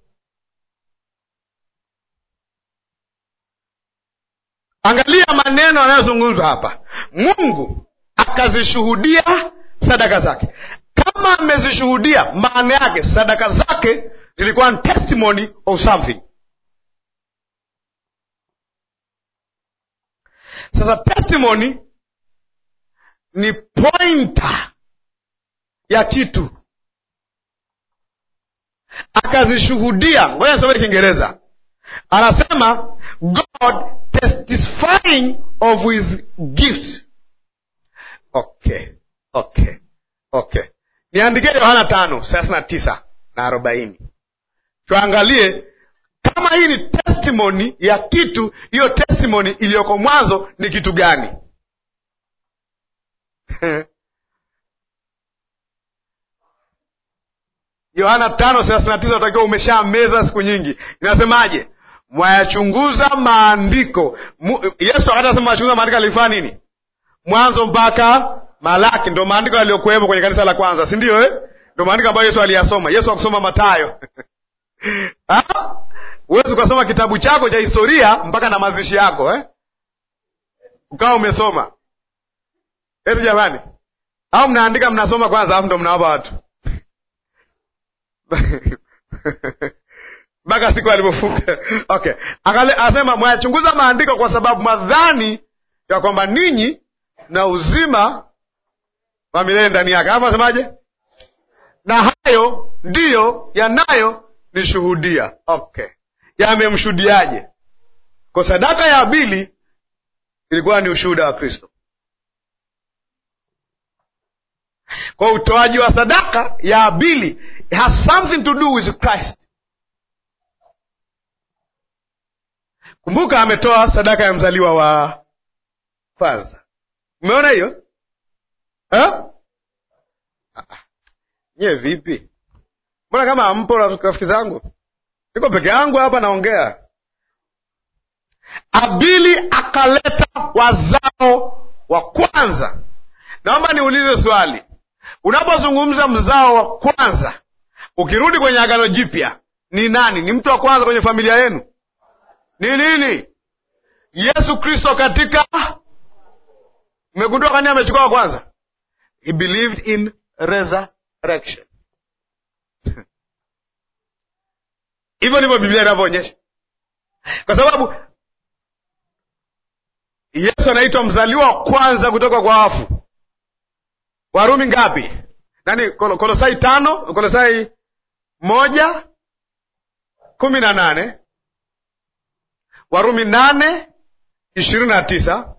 Angalia maneno yanayozungumzwa hapa. Mungu akazishuhudia sadaka zake. Kama amezishuhudia, maana yake sadaka zake zilikuwa ni testimony of something. Sasa testimony ni pointer ya kitu. Akazishuhudia. Ngoja nisome Kiingereza. Anasema God testifying of his gift. Okay, okay, okay. Niandike Yohana tano thelathini na tisa na arobaini. Tuangalie kama hii ni testimony ya kitu, hiyo testimony iliyoko mwanzo ni kitu gani? Yohana tano thelathini na tisa utakiwa umesha meza siku nyingi. Inasemaje? Mwayachunguza maandiko. Yesu wakati anasema mwayachunguza maandiko alifanya nini? Mwanzo mpaka Malaki ndio maandiko yaliyokuwepo kwenye kanisa la kwanza, si ndio eh? Ndio maandiko ambayo Yesu aliyasoma. Yesu hakusoma Mathayo. Ah? Uwezi ukasoma kitabu chako cha historia mpaka na mazishi yako eh? Ukawa umesoma. Eti jamani. Au mnaandika mnasoma kwanza afu ndio mnawapa watu. Mpaka siku alipofuka. Okay. Akale asema mwayachunguza maandiko kwa sababu madhani ya kwamba ninyi na uzima wa milele ndani yake. Hapo asemaje? Na hayo ndiyo yanayo nishuhudia. Okay. Yamemshuhudiaje? Kwa sadaka ya Habili ilikuwa ni ushuhuda wa Kristo. Kwa utoaji wa sadaka ya Habili, it has something to do with Christ. Kumbuka ametoa sadaka ya mzaliwa wa kwanza. Umeona hiyo? Eh? Nye vipi? Mbona kama hampo rafiki zangu? Niko peke yangu hapa naongea. Habili akaleta wazao wa kwanza. Naomba niulize swali. Unapozungumza mzao wa kwanza, ukirudi kwenye Agano Jipya, ni nani? Ni mtu wa kwanza kwenye familia yenu? Ni nini? Yesu Kristo katika mmegundua kani amechukua wa kwanza? He believed in resurrection. Hivyo ndivyo Biblia inavyoonyesha, kwa sababu Yesu anaitwa mzaliwa wa kwanza kutoka kwa wafu. Warumi ngapi? Nani? Kolosai tano, Kolosai moja kumi na nane, Warumi nane ishirini na tisa,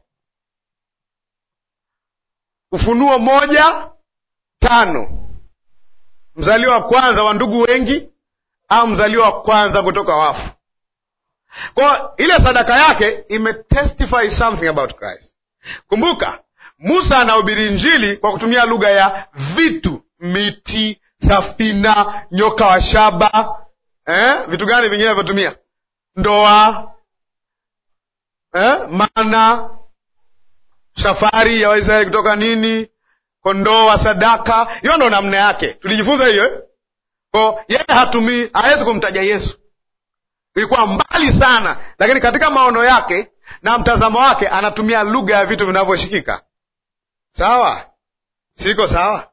Ufunuo moja tano. Mzaliwa wa kwanza wa ndugu wengi au mzaliwa wa kwanza kutoka wafu. Kwa ile sadaka yake imetestify something about Christ. Kumbuka, Musa anahubiri Injili kwa kutumia lugha ya vitu, miti, safina, nyoka wa shaba. Eh? Vitu gani vingine vinavyotumia? Ndoa, eh? Mana, safari ya Waisraeli kutoka nini, kondoo wa sadaka. Hiyo ndo namna yake, tulijifunza hiyo eh? Kwa yeye hatumii, hawezi kumtaja Yesu, ilikuwa mbali sana, lakini katika maono yake na mtazamo wake anatumia lugha ya vitu vinavyoshikika. Sawa? Siko sawa?